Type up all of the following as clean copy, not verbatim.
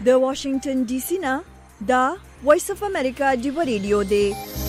د واشنگټن ډي سي نه دا وایس اف امریکا ډیو ریډیو دی.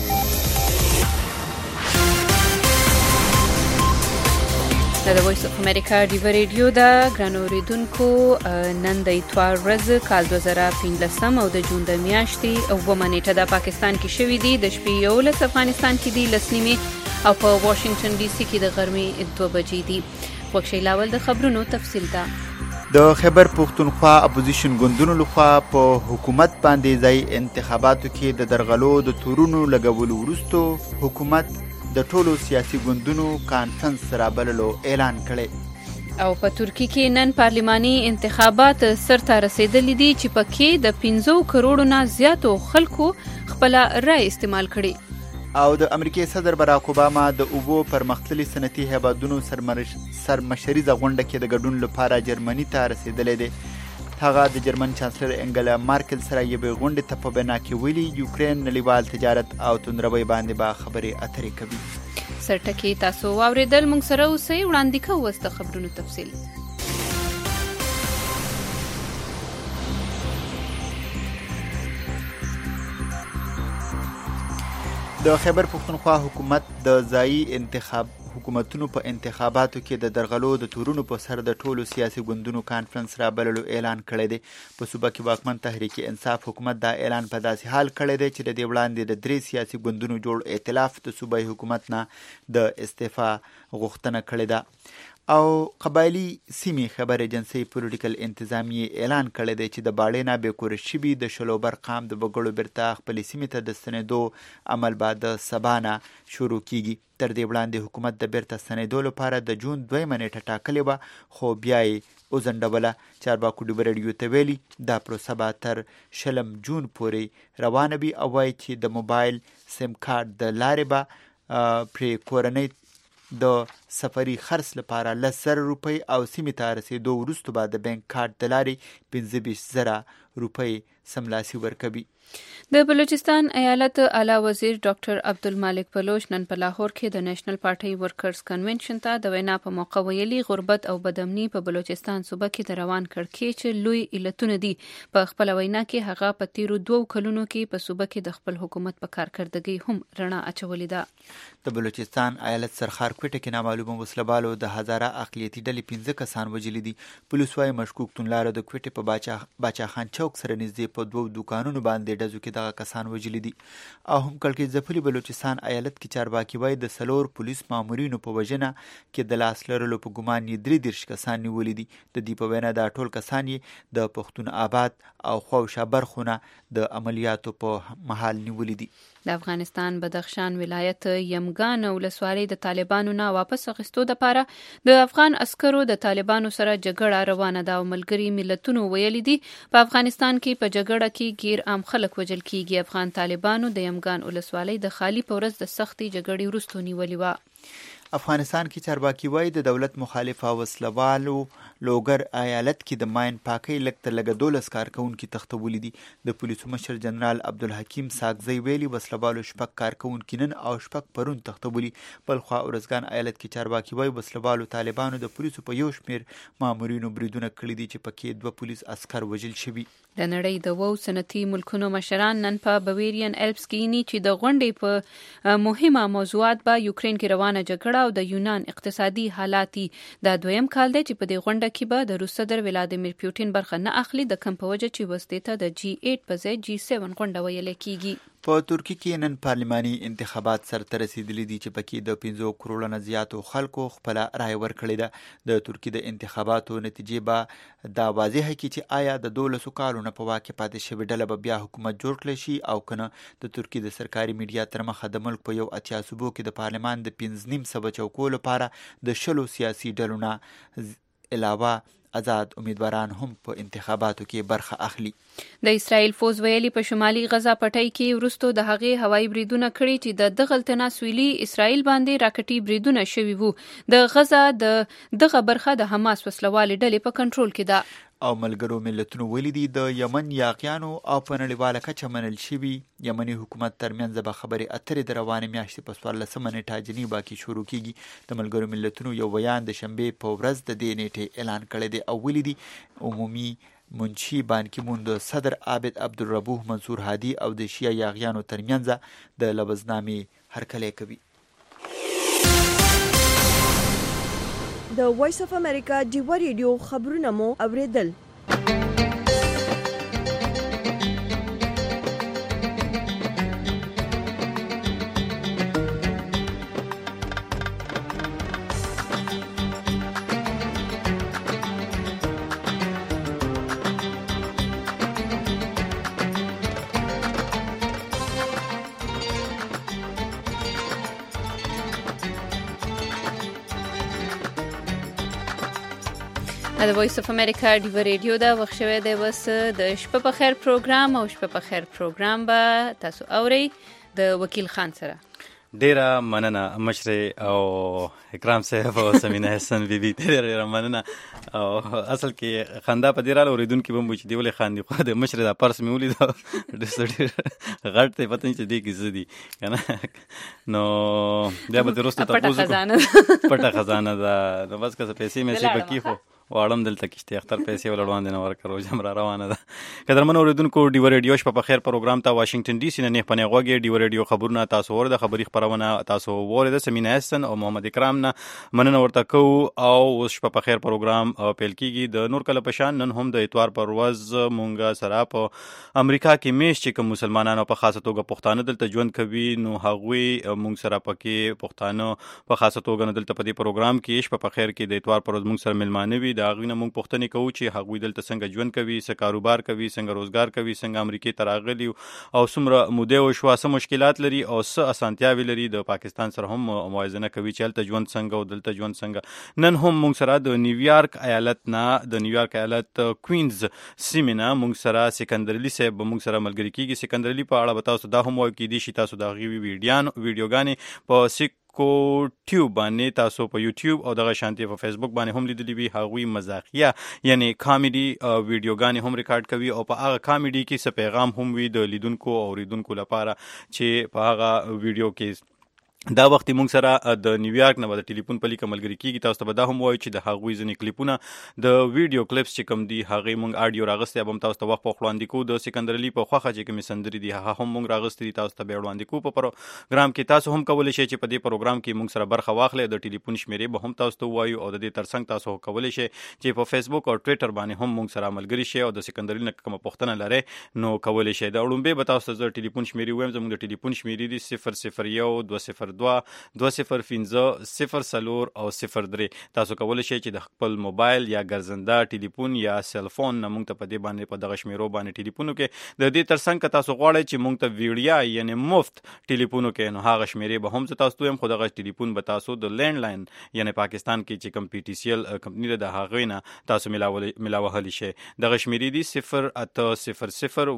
د وایس اف امریکا ډیو ریډیو دا ګرانو ریدونکو نن د اتوار ورځ کال 2015 او د جون د میاشتې او ومنېټه د پاکستان کې شوې دي. د شپې 11 افغانستان کې دي، لسنیمه او په واشنگټن ډي سي کې د غرمې 2 بجې دي. وکشي لاول د خبرونو تفصیل ده. د خیبر پختونخوا اپوزیشن ګوندونو لخوا په حکومت باندې ځای انتخاباتو کې د درغلو د تورونو لګولو وروسته حکومت د ټولو سیاسي ګوندونو کانفرنس رابللو اعلان کړی. او په ترکی کې نن پارلماني انتخابات سرته رسیدلي دي چې پکې د 15 کروڑو نه زیاتو خلکو خپل رای استعمال کړي. او د امریکای صدر باراک اوباما د اوبو پرمختللي صنعتي هیوادونو سرمشریزه غونډه کې د ګډون لپاره جرمني ته رسیدلی دی. هغه د جرمن چانسلر انګلا مارکل سره یوې غونډې ته په بنا کې ویلي یوکرین نړیوال تجارت او توندروي باندې به خبرې اترې کوي. سرټکی تاسو واوریدل، موږ سره اوسئ. وړاندې کوو اوس د خبرونو تفصیل. د خیبر پختونخوا حکومت د ځایي حکومتونو په انتخاباتو کې د درغلو د تورونو په سر د ټولو سیاسي ګوندونو کانفرنس رابللو اعلان کړی دی. په صوبه کې واکمن تحریک انصاف حکومت دا اعلان په داسې حال کړی دی چې د دې وړاندې د 3 سیاسي ګوندونو جوړ ائتلاف د صوبایي حکومت نه د استعفا غوښتنه کړې ده. او قبایلی سیمې خبر ایجنسی پولیټیکل انتظامیه اعلان کړی دی چې د باړې نه بې شوي د شلوبر قام د وګړو بیرته خپلې سیمې ته د ستنېدو عمل به د سبا نه شروع کیږي. تر دې وړاندې حکومت د بیرته ستنېدو لپاره د جون 2 نیټه ټاکلې وه، خو بیا یې وځنډوله. چارواکو ډیو ریډیو ته ویلي دا پروسه به تر 20 جون پورې روانه وي او وایي چې د موبایل سیم کارت د لارې به پرې کورنۍ د سفري خرڅ لپاره 10,000 روپۍ او سیمې ته رسېدو وروسته به د بانک کارت د لارې 25,000 روپۍ سملاسي ورکوي. د بلوچستان ایالت اعلی وزیر ډاکټر عبدالمالک بلوچ نن په لاهور کې د نېشنل پارټي ورکرز کنونشن ته د وینا په موقع ویلي غربت او بدامني په بلوچستان صوبه کې د روان کړکېچ چې لوی علتونه دي. په خپل وینا کې هغه په تیرو 2 کلونو کې په صوبه کې د خپل حکومت په کارکردګۍ هم رڼا اچولې ده. د بلوچستان ایالت سرخار کوټه کې نامعلومه وسلوالو د هزاره اقلیتي ډلې 15 کسان وژلي دي. پولیس وايي مشکوک توندلاره د کوټې په باچا خان چوک سره نږدې په 2 دوکانونو باندې ډزو کې دغه کسان وژلي دي. او هم کلکې ځپلي بلوچستان ایالت کې چارواکي وايي د 4 پولیس مامورینو په وژنه کې د لاس لرلو په ګمان یې 33 کسان نیولي دي. د دې په وینا دا ټول کسان یې د پښتون آباد او خواوشا برخونه د عملیاتو په محل نیولي دي. د افغانستان بدخشان ولایت یمګان ولسوالۍ د طالبانو نه واپس اخیستو لپاره د افغان عسکرو د طالبانو سره جګړه روانه ده او ملګري ملتونو ویلي دي په افغانستان کې په جګړه کې غیر عام خلک وژل کیږي. افغان طالبانو د یمګان ولسوالۍ د خالی په ورځ د سختي جګړې وروسته نیولې وه. افغانستان کې چارواکي وايي د دولت مخالفه وسلوالو لوګر ایالت کې د ماین پاکۍ لږ تر لږه 12 کارکونکي تښتولي دي. د پولیسو مشر جنرال عبدالحکیم ساکزی ویلي وسلوالو 6 کارکونکي نن او 6 پرون تښتولي. بلخوا ارزګان ایالت کې چارواکي وايي وسلوالو طالبانو د پولیسو په یو شمیر مامورینو بریدونه کړي دي چې پکې 2 پولیس عسکر وژل شوي. د نړۍ د 2 صنعتي ملکونو مشران نن په بویرین الپس کې ني چې د غونډې په مهمه موضوعات به یوکرين کې روانه جګړه او د یونان اقتصادي حالات دا دویم کال دی چې په دې غونډه کې به د روس صدر ولادیمیر پوتین برخه نه اخلي. د کم په وجه چې وسته ته د G8 په ځای G7 غونډه ویل کیږي. په ترکی کې نن پارلماني انتخابات سرته رسیدلي دي چې پکې د 15 کروڑو نه زیاتو خلکو خپل رائے ورکړې ده. د ترکی د انتخاباتو نتیجې به دا واضح کړي چې آیا د 12 کالو نه په واکه پاتې شوی ډله به بیا حکومت جوړ کړي شي او کنه. د ترکی د سرکاري میډیا تر مخه د ملک په یو اتیا صوبو کې د پارلمان د 15 چوکو لپاره د 10 سیاسي ډلو نه علاوه آزاد امیدواران هم په انتخاباتو کې برخه اخلي. د اسرائیل فوز ویلي په شمالي غزا پټۍ کې وروسته د هغې هوایي بریدونه کړي چې د دغلتنا سویلي اسرائیل باندې راکټي بریدونه شوي وو. د غزا دغه برخه د حماس وسلوالې ډلې په کنټرول کې ده. او ملګرو ملتونو ویلي دي د یمن یاغیانو او په نړیواله کچه منل شوي یمني حکومت ترمنځ به خبرې اترې د روانې میاشتې په 14 نیټه جنیوا کې شروع کیږي. د ملګرو ملتونو یو بیان د شنبې په ورځ د دې نیټې اعلان کړی دی او ویلي دي عمومي منشي بان کی مون د صدر عابد عبدالربوح منصور هادي او د شیعه یاغیانو ترمنځ د لبزنامې هرکلی کوي. د وایس اف امریکا ډیوه ریډیو خبرونه مو اوریدل. د وایس اف امریکا ډیوه ریډیو دا وخت شوی دی وس د شپه په خیر پروګرام او شپه په خیر پروګرام به تاسو اورئ د وکیل خان سره. ډیره مننه مشر او اکرام صاحب او سمینا حسن بیبي ډیره مننه. او اصل کې خندا په ډیره اوریدونکو بم چې دی ولې خاندي خو د مشر د پرس مې ولید د سړي غړ ته پته نه دی کې زدي کنه نو بیا به درسته تاسو پټه خزانه ده نو بس که پیسې مې سي پکې خو واړم دلته کېشته اختر پیسې ول روان دي نو ورکړو جمع روانه ده. قدرمن اوریدونکو ډیوه ریډیو شپه په خیر پروګرام ته واشنگټن ډي سي نه پنه غوږی ډیوه ریډیو خبرونه تاسو ور د خبري خبرونه تاسو ور د سمینا حسن او محمد اکرام نه مننه ورته کو او شپه په خیر پروګرام پیل کیږي د نور کله پشان نن هم د اتوار پر ورځ مونږه سره په امریکا کې میش چې کوم مسلمانانو په خاصه توګه پښتانه دلته ژوند کوي نو هغوی مونږ سره پکې پښتانه په خاصه توګه دلته په دې پروګرام کې شپه په خیر کې د اتوار پر ورځ مونږ سره ملمانه وي دا غوینه مونږ پښتنې کوو چې هغوی دلته څنګه ژوند کوي څه کاروبار کوي څنګه روزګار کوي څنګه امریکای ته راغلي او څومره موده وشوه څه مشکلات لري او څه اسانتیاوې لري د پاکستان سره هم موازنه کوي چې هلته ژوند څنګه او دلته ژوند څنګه. نن هم مونږ سره د نیویارک ایالت نه د نیویارک ایالت کوینز سیمې نه مونږ سره سکندر علي صاحب مونږ سره ملګری کیږي. سکندر علي په اړه به تاسو دا هم وایو کېدای شي تاسو د هغې ویډیوګانې په کو ټیوب باندې تاسو په یوټیوب او دغه شانتي په فیسبوک باندې هم لیدلی وي هغوی مزاحیه یعنی کامیډي ویډیوګانې هم ریکارډ کوي او په هغه کامیډي کې څه پیغام هم وي د لیدونکو او اوریدونکو لپاره چې په هغه ویډیو کې دا وخت مونږ سره د نیویارک نه د ټلیفون په لیکه ملګری کیږي. تاسو ته به دا هم وایو چې د هغوی ځینې کلیپونه د ویډیو کلیپس چې کوم دي هغې مونږ اډیو راغستی به هم تاسو ته وخت په وړاندې کوو. د سکندر علي په خوښه چې کومې سندرې دي هغه هم مونږ راغستې دي تاسو ته بیا وړاندې کوو په پروګرام کې. تاسو هم کولی شئ چې په دې پروګرام کې مونږ سره برخه واخلئ. د ټلیفون شمیرې به هم تاسو ته ووایو او د دې ترڅنګ تاسو کولی شئ چې په فیسبوک او ټویټر باندې هم مونږ سره ملګري شئ او د سکندر علي نه کومه پوښتنه لرئ نو کولی شئ. د وړومبۍ به تاسو ته زه ټلیفون شمیرې ووایم. زموږ د ټلیفون شمیرې دي 001 202 0 او 03 تاسو کولی شئ چې د خپل موبایل یا ګرځنده ټلیفون یا سلفون نه مونږ ته په دې باندې په دغه شمیرو باندې ټلیفون وکړئ. د دې ترڅنګ که تاسو غواړئ چې مونږ ته ویډیا یعنی مفت ټلیفون وکړئ نو هغه شمیرې به هم زه تاسو ته وایم خو دغه ټلیفون به تاسو د لینډ لاین یعنی پاکستان کې چې کوم پی ټي سی ایل کمپني ده د هغوی نه تاسو ملاوهلی شئ. دغه شمیرې دي 0800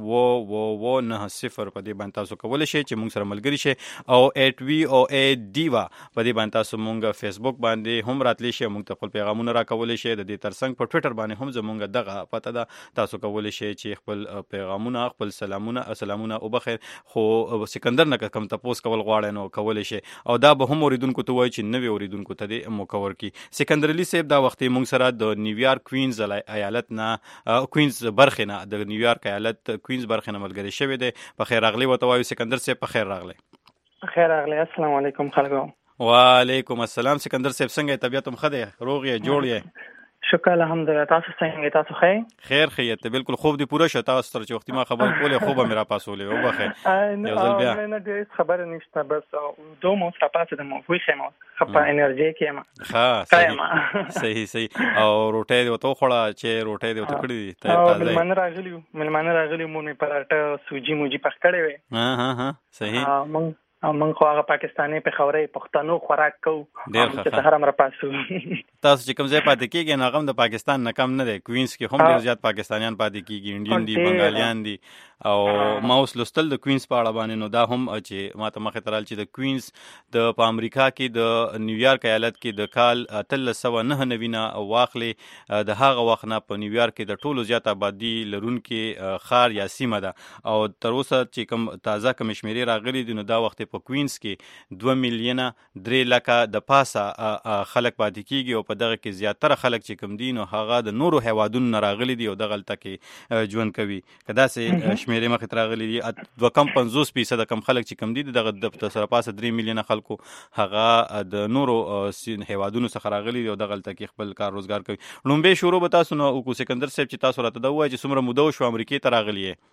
990 په دې باندې تاسو کولی شئ چې مونږ سره ملګري شئ او 8VOA دیوا په دې باندې تاسو مونږ فیسبوک باندې هم راتلی شئ مونږ ته خپل پیغامونه راکولی شئ. د دې ترڅنګ په ټویټر باندې هم زمونږ دغه پته ده تاسو کولی شئ چې خپل پیغامونه خپل سلامونه وبخیر خو سکندر نه کوم تپوس کول غواړئ نو کولی شئ او دا به هم اوریدونکو ته وایي چې نوې اوریدونکو ته دې مکور کړي. سکندر علي صاحب دا وخت مونږ سره د نیویارک کوینز ایالت نه کوینز برخې نه د نیویارک ایالت کوینز برخې نه ملګری شوی دی. په خیر راغلی ورته وایو سکندر صاحب په خیر راغلی. خیر راغلی. السلام علیکم خلکو. وعلیکم السلام. سکندر صاحب څنګه طبیعت هم ښه دی روغ یې جوړ یې؟ شکر الحمدلله. تاسو څنګه تاسو ښه؟ خیر خیریت ته بالکل خوب دې پوره شو. تاسو تر چې وختي ما خبر کولې خوب مې را پاسولې وبخیر یو ځل بیا نه ډېر خبره نشته بس دو مو را پاسې د مو وی خمه خپه انرژي کې ما صحیح او روټۍ دې وته خوړه چې روټۍ دې وته کړې دي ته ملمانه راغلی مو نه پراټه سوجي موجي پخ کړې وې. ها صحیح من خو هغه پاکستاني په خورې پښتنو خوراک کو چې سهار امر پاسو. تاسو چې کوم ځای پاتې کېږئ نو هغه د پاکستان نه کم نه دی. کوینز کې هم ډېر زیات پاکستانیان پاتې کېږي انډین دي بنګالیان دي او ما اوس لوستل د کوینز په اړه باندې نو دا هم چې ما ته مخې ته رال چې د کوینز په امریکا کې د نیویارک ایالت کې د کال 1399 نه واخلې د هغه وخت نه په نیویارک کې د ټولو زیات آبادي لرونکي ښار یا سیمه ده او تر اوسه چې کوم تازه کوم شمیرې راغلي دي نو دا وخت دی په کوینز کې 2 میلیونه 3 لکه د پاسه خلک پاتې کیږي او په دغه کې زیاتره خلک چې کوم دي نو هغه د نورو هیوادونو نه راغلي دي او دغه هلته کې ژوند کوي. که داسې شمېرې مخې ته راغلي دي 2.50% کم خلک چې کوم دي دغه د سره پاسه 3 میلیونه خلکو هغه د نورو هیوادونو څخه راغلي دي او دغه هلته کې خپل کار روزګار کوي. لومبۍ شروع به تاسو نه وکړو سکندر صاحب چې تاسو راته دا ووایئ چې څومره موده وشوه امریکې ته راغلي یې؟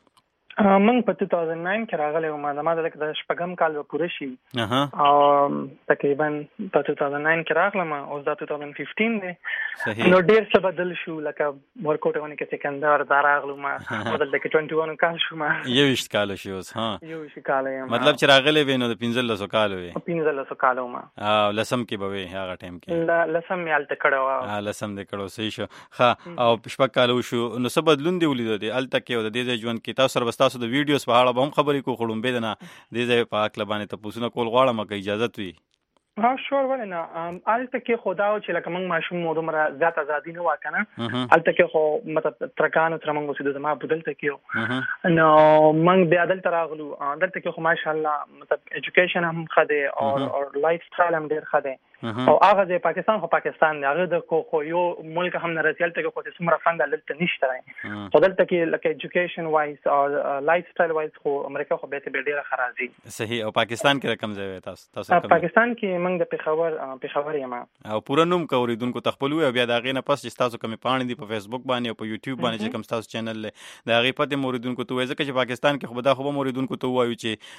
من په 2009 کې راغلی وم. زما د 6 کال پوره شي او تقریبا په 2009 کې راغلم او دا 2015 دی. نو ډیر څه بدل شو لکه ورکوټ ونه کې سکندر دا راغلم بدل د 21 کال شو ما 21 کال شي اوس. ها 21 کال یم مطلب چې راغلی وې نو د 15 کال وې 15 کال ما او لسم کې به وې هغه ټایم کې لسم یې الته کړو لسم دې کړو صحیح شو. ها او 6 کال شو نو څه بدلون دی ولید دی الته کې د دې ژوند کې تاسو سره تاسو د ویډیوز په اړه به هم خبرې کوو خړم به نه دې ځای په اکل باندې تاسو نه کول غواړم که اجازه وي. ها شور ولې نه الته کې خدا او چې لکه موږ ماشوم مو دومره زیات ازادي نه واکنه الته کې خو مطلب ترکانو تر موږ وسیدو زما بدلته کېو نو موږ بیا دلته راغلو دلته کې خو ماشاءالله مطلب ایجوکیشن هم خده او لایف سټایل هم ډیر خده او هغه د پاکستان خو پاکستان دی هغه د خو یو ملک هم نه رسیدل ته خو څومره فند دلته نشته راي خو دلته کې لکه ایجوکیشن وایز او لایف سټایل وایز خو امریکا خو به ډیره خرازي. صحیح. او پاکستان کې رقم ځای تاسو پاکستان کې موږ د پېښور یم او پوره نوم کوریدونکو تخپلو بیا د غینه پس چې تاسو کومې پاڼې دي په فیسبوک باندې او په یوټیوب باندې چې کوم تاسو چینل له د غي پته موریدونکو ته وایي چې پاکستان کې خو به دا خو موریدونکو ته وایي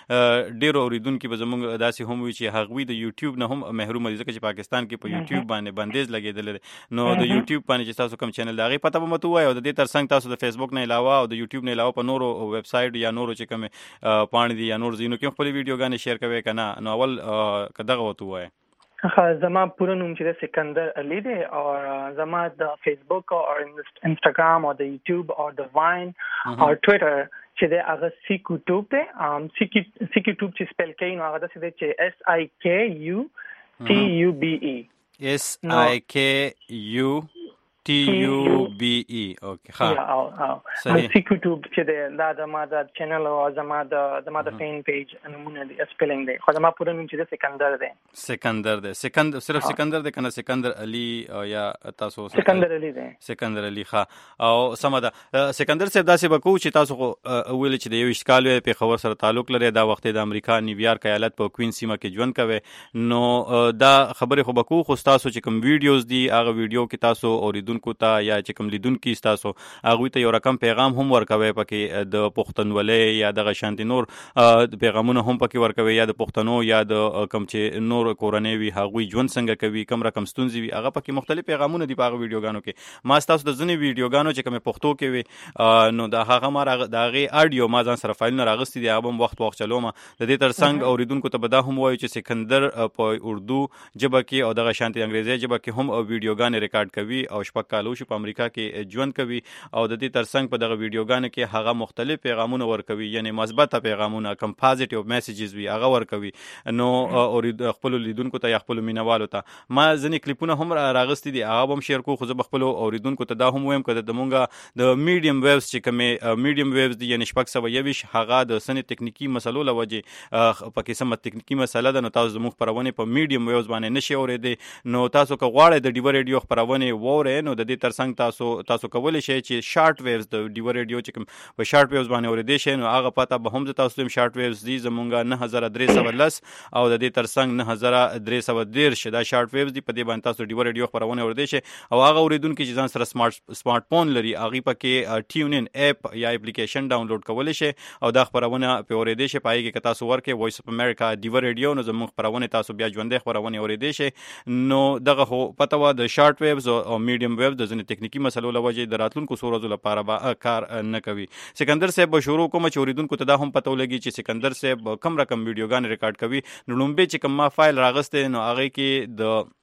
چې ډیر اوریدونکو به زموږ داسې هم وي چې هغوی د یوټیوب نه هم محروم دي ځکه چې پاکستان کې په یوټیوب باندې بندیز لګیدل نو د یوټیوب باندې چې تاسو کوم چینل دا غي پته به متو وایي او د دې ترڅنګ تاسو د فیسبوک نه علاوه او د یوټیوب نه علاوه په نورو ویب سټ یا نورو چې کوم پاڼې دي یا نور زینو کې خپل ویډیوګانې شیر کوي کنه نو اول کداغه وته وایي. زما پوره نوم چې سکندر علی دی او زما د فیسبوک او انستګرام او د یوټیوب او د واین او ټوئیټر چې د هغه سیکوټوب دی سیکوټوب چې سپیل کوي نو هغه د چې SIKUTUBE اوکي ها صحیح. سیکوټوب چې د ما د چینل او زما د فین پیج نمونه دی سپیلینګ دی خو زما پوره نوم چې سکندر دی. سکندر دی صرف سکندر دی کنه سکندر علی او یا تاسو سکندر علی دی سکندر علی ښه او سمدا سکندر صاحب داسې بکو چې تاسو ویل چې د یو اشکال په خبر سره تعلق لري دا وخت د امریکا نیویارک ایالت په کوین سیمه کې ژوند کوي نو دا خبره خو بکو خو تاسو چې کوم ویډیوز دي هغه ویډیو کې تاسو اوریدونکو ته یا چې کوم لیدونکو تاسو هغه ته یو رقم پیغام هم ورکوي پکې د پښتونولۍ یا د شانتي نور پیغامونه هم پکې ورکوي یا د پښتنو یا د کوم چې نور کورنۍ وي هغه ژوند څنګه کوي کوم رقم ستونزې وي هغه پکې مختلف پیغامونه دي په هغه ویډیوګانو کې. ما تاسو د ځنې ویډیوګانو چې کوم پښتو کې وي نو دا هغه ما د هغه اډیو ما ځان سره فایل نه راغستې دي هغه وخت چلوم د دې ترڅنګ اوریدونکو ته به دا هم وایي چې سکندر په اردو ژبه کې او د شانتي انګریزي ژبه کې هم ویډیوګانې ریکارډ کوي او شپږ کال شو په امریکا کې ژوند کوي او د دې ترڅنګ په دغه ویډیوګانو کې هغه مختلف پیغامونه ورکوي یعنی مثبت پیغامونه کم پوزټیو میسیجز وي هغه ورکوي نو خپل لیدونکو ته یا خپل مینوالو ته ما ځنې کلیپونه هم راغستې دي هغه هم شیر کوو خو زه خپل اوریدونکو ته دا هم وایم کړه د مونږه د میډیم ویوز چې کومه میډیم ویوز دي یعنی 620 هغه د سنې ټکنیکی مسلو لوجه پکې سم ټکنیکی مسله ده نو تاسو زموږ خبرونه په میډیم ویوز باندې نشي اورېدئ نو تاسو که غواړئ د ډیو ریډیو خبرونه وورئ نو د دې ترڅنګ تاسو کولی شئ چې شارټ ویوز د ډیو ریډیو چې کوم په شارټ ویوز باندې اورېدئ شئ نو هغه پته به هم تاسو هم شارټ ویوز دي زمونږه 9310 او د دې ترڅنګ 9310 دا شارټ ویوز دي په دې باندې تاسو ډیو ریډیو خبرونه اورېدئ شئ او هغه اوریدونکو چې ځان سره سمارټ فون لري هغه پکې ټیون ان اپ یا اپلیکیشن ډاونلوډ کولی شئ او دا خبرونه په اورېدئ شئ پای کې تاسو ورکه وایس اف امریکا ډیو ریډیو نو زموږ خبرونه تاسو بیا ژوندې خبرونه اورېدئ شئ نو دغه خو پته و د شارټ ویوز او میډیم ویوز د ځینې ټکنیکی مسلو لوجه د راتلونکو څو ورځو لپاره کار نه کوي. سکندر صاحب به شروع کوم چې اوریدونکو ته دا هم پته ولګي چې سکندر صاحب کم رقم ویډیوګان ریکارډ کوي نو لومبه چې کوم ما فایل راغسته نو هغه کې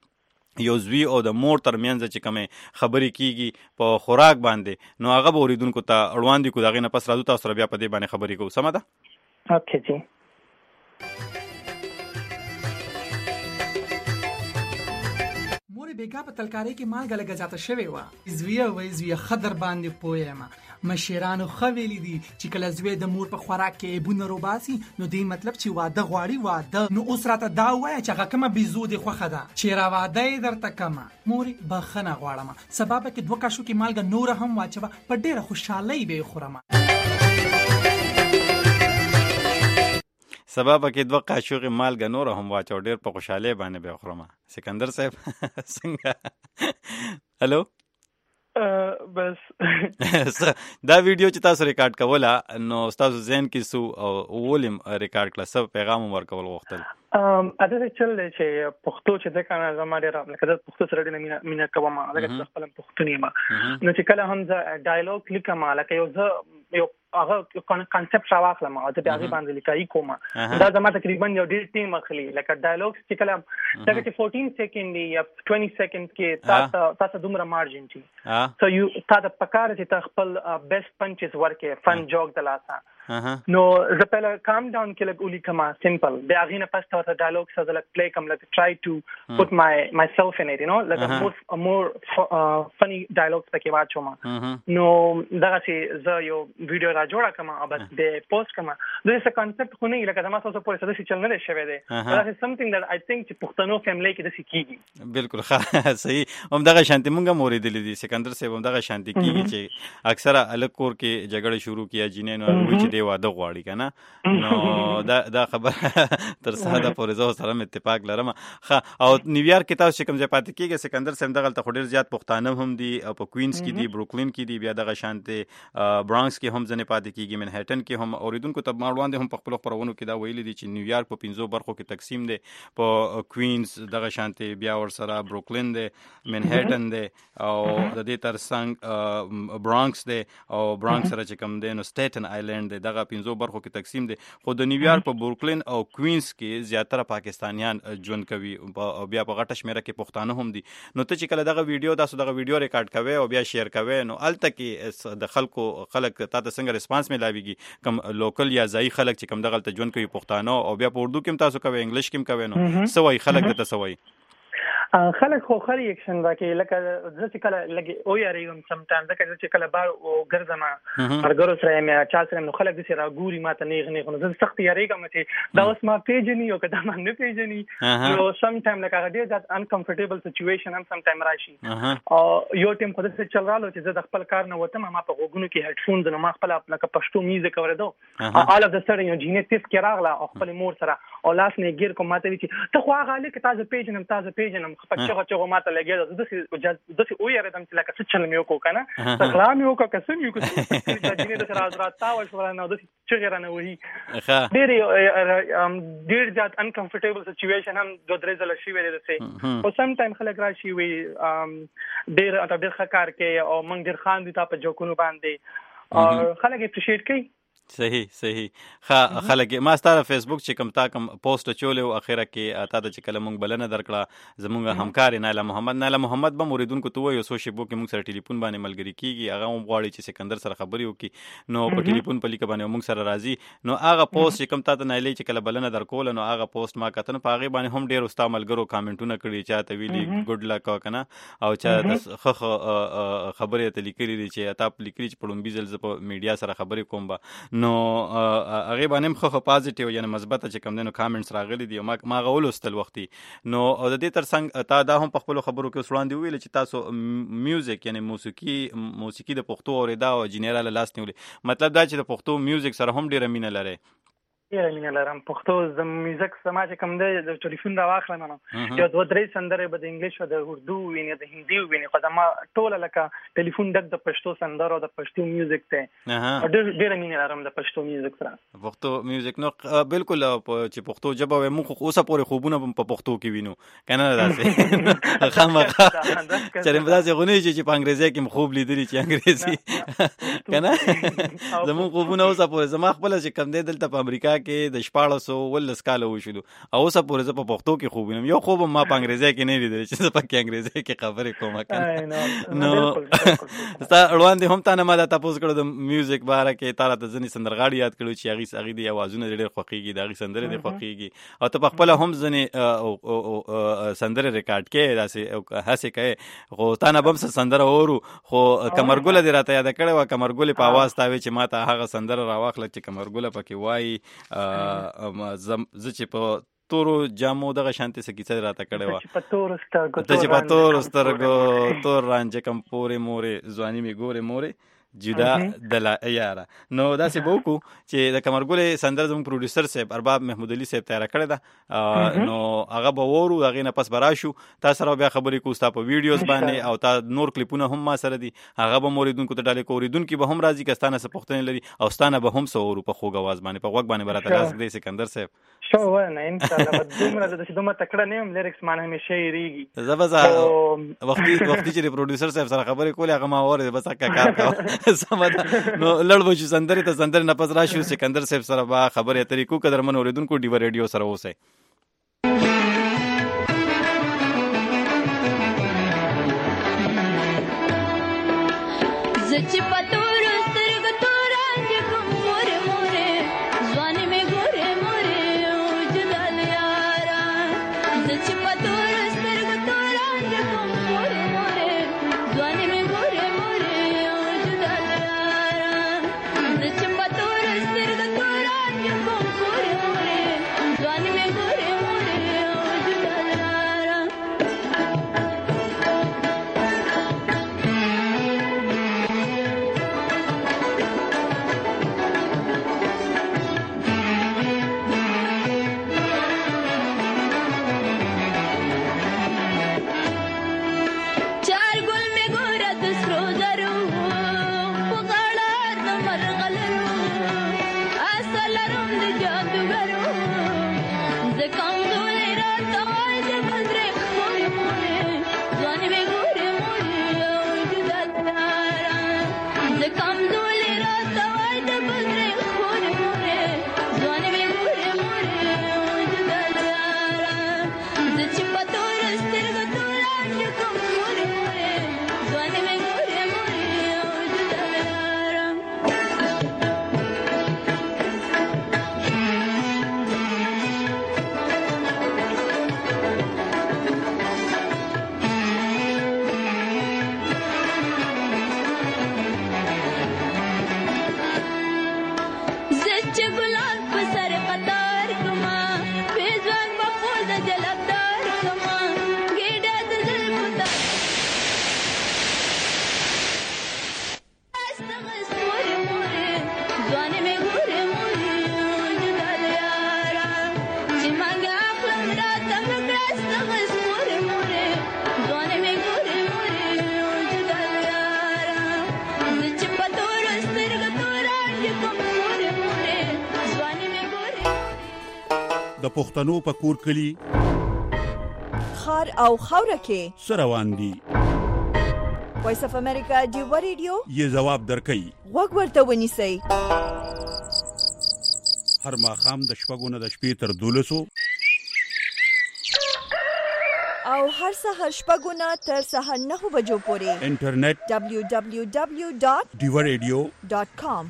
د یو زوی او د مور ترمنځ چې کومه خبرې کیږي په خوراک باندې نو هغه به اوریدونکو ته اړوان دي کو داغه نه پس راځو تاسو سره بیا په دې باندې خبرې کوو سم ده اوکې جی. مور د بیګا په تلکاري کې مالګه لګه زیاته شوې وه. زویه خضر باندې پوه یم. مشرانو خویلی دي چې کله زوی د مور په خوراک کې بونه روباسي نو دی مطلب چې واده غواړي واده. نو اوس راته دا وایه چې هغه کومه بيزو دی خوښه ده چې را واده یې درته کومه. مورې بخښنه غواړم، سبا به کې 2 کاشو کې مالګه نوره هم واچوه، په ډېره خوشحالۍ به یې خورم. سبا به کې 2 قاشوغې مالګه نوره هم واچو، ډېر په خوشحالۍ باندې به یې خورم. سکندر صاحب څنګه؟ هلو بس دا ویډیو چې تاسو ریکارډ کوله نو تاسو ذهن کې سو او ولیم ریکارډ کړه، څه پیغام ورکول غوښتل؟ اته چل دی چې پښتو چې د کنه زما ډېر لکه د پښتو سره ډېر مینه کوم، لکه خپل پښتوني ما نو چې کله هم ز ډایلوګ لیکم لکه یو هغه کانسپټ راواخلم او د هغه باندې لیکای کوم. دا زما تقریبا یو ډېر ټیم اخلي لکه ډایلوګ چې کله دغه 14 سیکنډ یا 20 سیکنډ کې تاسو دومره مارجن دي سو یو تاسو پکاره چې تاسو خپل بیسټ پنچز ورکې فن جوک د لاسه نو زه پهله کام ډاون کې لګ اولی کما سمپل د هغه نه پس ته ډایلوګ سره لګ پلی کوم لګ ټرای ټو پوت مای سیلف ان اټ یو نو لګ مور فنی ډایلوګز پکې واچوم. نو دغه چې زه یو ویډیو را جوړه کوم او بس د پوسټ کوم. دا څه کانسپټ خو نه لکه زما تاسو پورې څه چل نه شوی دی. دا is something that I think چې پښتنو فیملی کې د سکیږي. بالکل ښه صحیح. هم دغه شانتي مونږه موریدلې دي سکندر صاحب، هم دغه شانتي کیږي چې اکثره الګ کور کې جګړه شروع کیه جنین او چې دی واده غواړي کنه. نو دا خبر تر ساده پورې زه سره اتفاق لرم. ښه او نیویارک کې تاسو کوم ځای پاتې کیږي سکندر صاحب؟ دغه ته ډیر زیات پښتانه هم دي او په کوینز کې دي، بروکلین کې دي، بیا دغه شانتي برانکس کې هم ځنه پاتې کیږي، منهټن کې هم. اوریدونکو ته ماړوان دي هم په خپل خبرونو کې دا ویلي دي چې نیویارک په 15 برخو کې تقسیم دي، په کوینز دغه شانتي بیا ور سره بروکلین دي، منهټن دي او د دې ترڅنګ برانکس دي او برانکس سره چې کوم دي نو سټیټن آیلند دي، دغه 15 برخو کې تقسیم دي. خو د نیویارک په بروکلین او کوینز کې زیاتره پاکستانیان ژوند کوي او بیا په غټه شمیره کې پښتانه هم دي. نو ته چې کله دغه ویډیو ریکارډ کوي او بیا شیر کوي نو الته کې د خلک تاسو څنګه ریسپانس ملاويږي؟ کم لوکل یا ځای خلک چې کم دغه ته ژوند کوي پښتانه او بیا په اردو کې تاسو کوي، انګلیش کې کوي، نو سوي خلک ته سوي خلک خو خري اکشن راکې لکه زه چې کله لګي او یاريم سم ټایم ځکه چې کله بار او ګرځم ارګورو سره مې چا سره نو خلک دې را ګوري ماته نه نو زه سخت یاريګم چې دا اوس ما پیژني او کدا ما نه پیژني نو سم ټایم لکه هغه ډېر ځات انکمفورټیبل سچويشن هم سم ټایم راشي او یو ټیم خو دې چل رالو چې زه د خپل کار نه وته ما په غوګونو کې هډفونز نو ما خپل لکه پښتو میوزیک اوریدو all of the sudden یو جینیټیس کې راغله او خپل مور سره او لاس نه ګیر کوم ماته وی چې ته خو هغه لیک تاسو پیژنم پچغه ماته لګیږي د او یاره دم چې لکه څه چل میو کو کنه سلام یو کو قسم یو کو چې جینې د سره حضرت تاو شو نو د چې غیرانه وਹੀ ډېر ځات انکمفورټیبل سچويشن هم د درېزل شي ویل دي او سم ټایم خلک راشي وي ډېر ښکار کې او موږ ډېر خان دي تاسو جوکونو باندې او خلک اپریشیټ کوي. صحیح خلک ما ستاره فیسبوک چې کوم تا کوم پوسټ چولې او اخره کې اته د چې کله مونږ بلنه درکړه زمونږ همکار ناله محمد به موریدونکو ته وایو سوشل بوک کې مونږ سره ټلیفون باندې ملګری کیږي، هغه هم غواړي چې سکندر سره خبرې وکړي نو په ټلیفون په لیک باندې مونږ سره راځي. نو هغه پوسټ چې کوم تا ته نایلې چې کله بلنه درکول نو هغه پوسټ ما کتن په هغه باندې هم ډیر استاد ملګرو کامنټونه کړي چې ته ویلي ګډ لک کنه او چې خبرې ته لیکلي چې تاسو لیکلي چې په لومبي ځل په میډیا سره خبرې کوم نو هغه باندې خو پازیټیو یعنی مثبت چې کوم دنو کامنټس راغلي دي ما غولستل وختي نو او د دې ترڅنګ تا دا هم په خپل خبرو کې وړاندې ویل چې تاسو میوزیک یعنی موسیقي د پښتو اوریدا او جنرال لاس نیولې، مطلب دا چې د پښتو میوزیک سره هم ډیره مینه لري. مینه لرم پښتو د میوزیک سما چې کوم د ټلیفون دا واخلم نو یو 2-3 سندره به د انګلیش او د اردو ویني د هندي ویني خو دا ما ټول لکه ټلیفون ډک د پښتو سندره او د پښتو میوزیک ته ډېر مینه لرم د پښتو میوزیک سره. پښتو میوزیک نو بالکل چې پښتو ژبه و موږ اوسه پورې خوبونه په پښتو کې وینو کنه داسې خامخا چې مدازه غونې چې په انګریزي کې خوب لیدلی چې انګریزي کنه زموږ خوبونه اوسه پورې زما خپل چې کم دی دلته په امریکا کې د 1419 کال وشو او اوسه پورې زه په پښتو کې خوب وینم. یو خوب ما په انګریزي کې نه لیدل چې زه په انګریزي کې خبرې کوم کنه. نو ستا روان دي هم تا نه ما دا تاسو کړو د میوزیک باره کې تا ته ځنې سندرغاړي یاد کړو چې هغه دي اوازونه ډېر خوښيږي، دا غي سندره دي خوښيږي او ته په خپل هم ځنې سندره ریکارډ کې داسې هڅه کوي. خو تا نه بم سندره اورو خو کمرګله دې راته یاد کړې و، کمرګله په आवाज تاوي چې ما ته هغه سندره راواخله چې کمرګله پکې وای زه چې په تورو جامو دغه شانتي سکیڅه راته کړې و چې په تورو سترګو تور رانجه کم پورې مورې ځواني می ګورې مورې جدا د یاره. نو داسې به وکړو چې د کمرګلې سندره زموږ پروډوسر صاحب ارباب محمود علي صاحب تیاره کړې ده، نو هغه به وورو، هغې نه پس به راشو تا سره بیا خبرې کوو ستا په ویډیوز باندې او تا نور کلیپونه هم ما سره دي هغه به مو اورېدونکو ته ډالۍ کوو. اورېدونکي به هم راځي که ستا نه څه پوښتنې لري او ستا نه به هم څه اورو په خوږ اواز باندې په غوږ باندې به راته لاس ږدئ سکندر صاحب. نه انشاءالله دومره تکړه نه یم، لیریکس مان همیشه یېرېږي. زه به وختي چې د پروډوسر صاحب سره خبرې کولې هغه ما اورېد بس هکه کار کوه سمه. نو لړ به شو سندرې ته، سندرې نه پس راشو سکندر صاحب سره به خبرې اترې کوو. قدرمن اورېدونکو ډیوه ریډیو سره اوسئ. د پښتنو په کور کلی خار او خاوره کې سروان دي. وایس اف امریکا ډیوه ریډیو یې جواب درکړي. غوږ ورته ونیسئ. هر ماښام د شپږو نه د شپې تر 12 او هر سهار شپږو نه تر سهار 9 بجو پورې انټرنیټ www.diwaradio.com.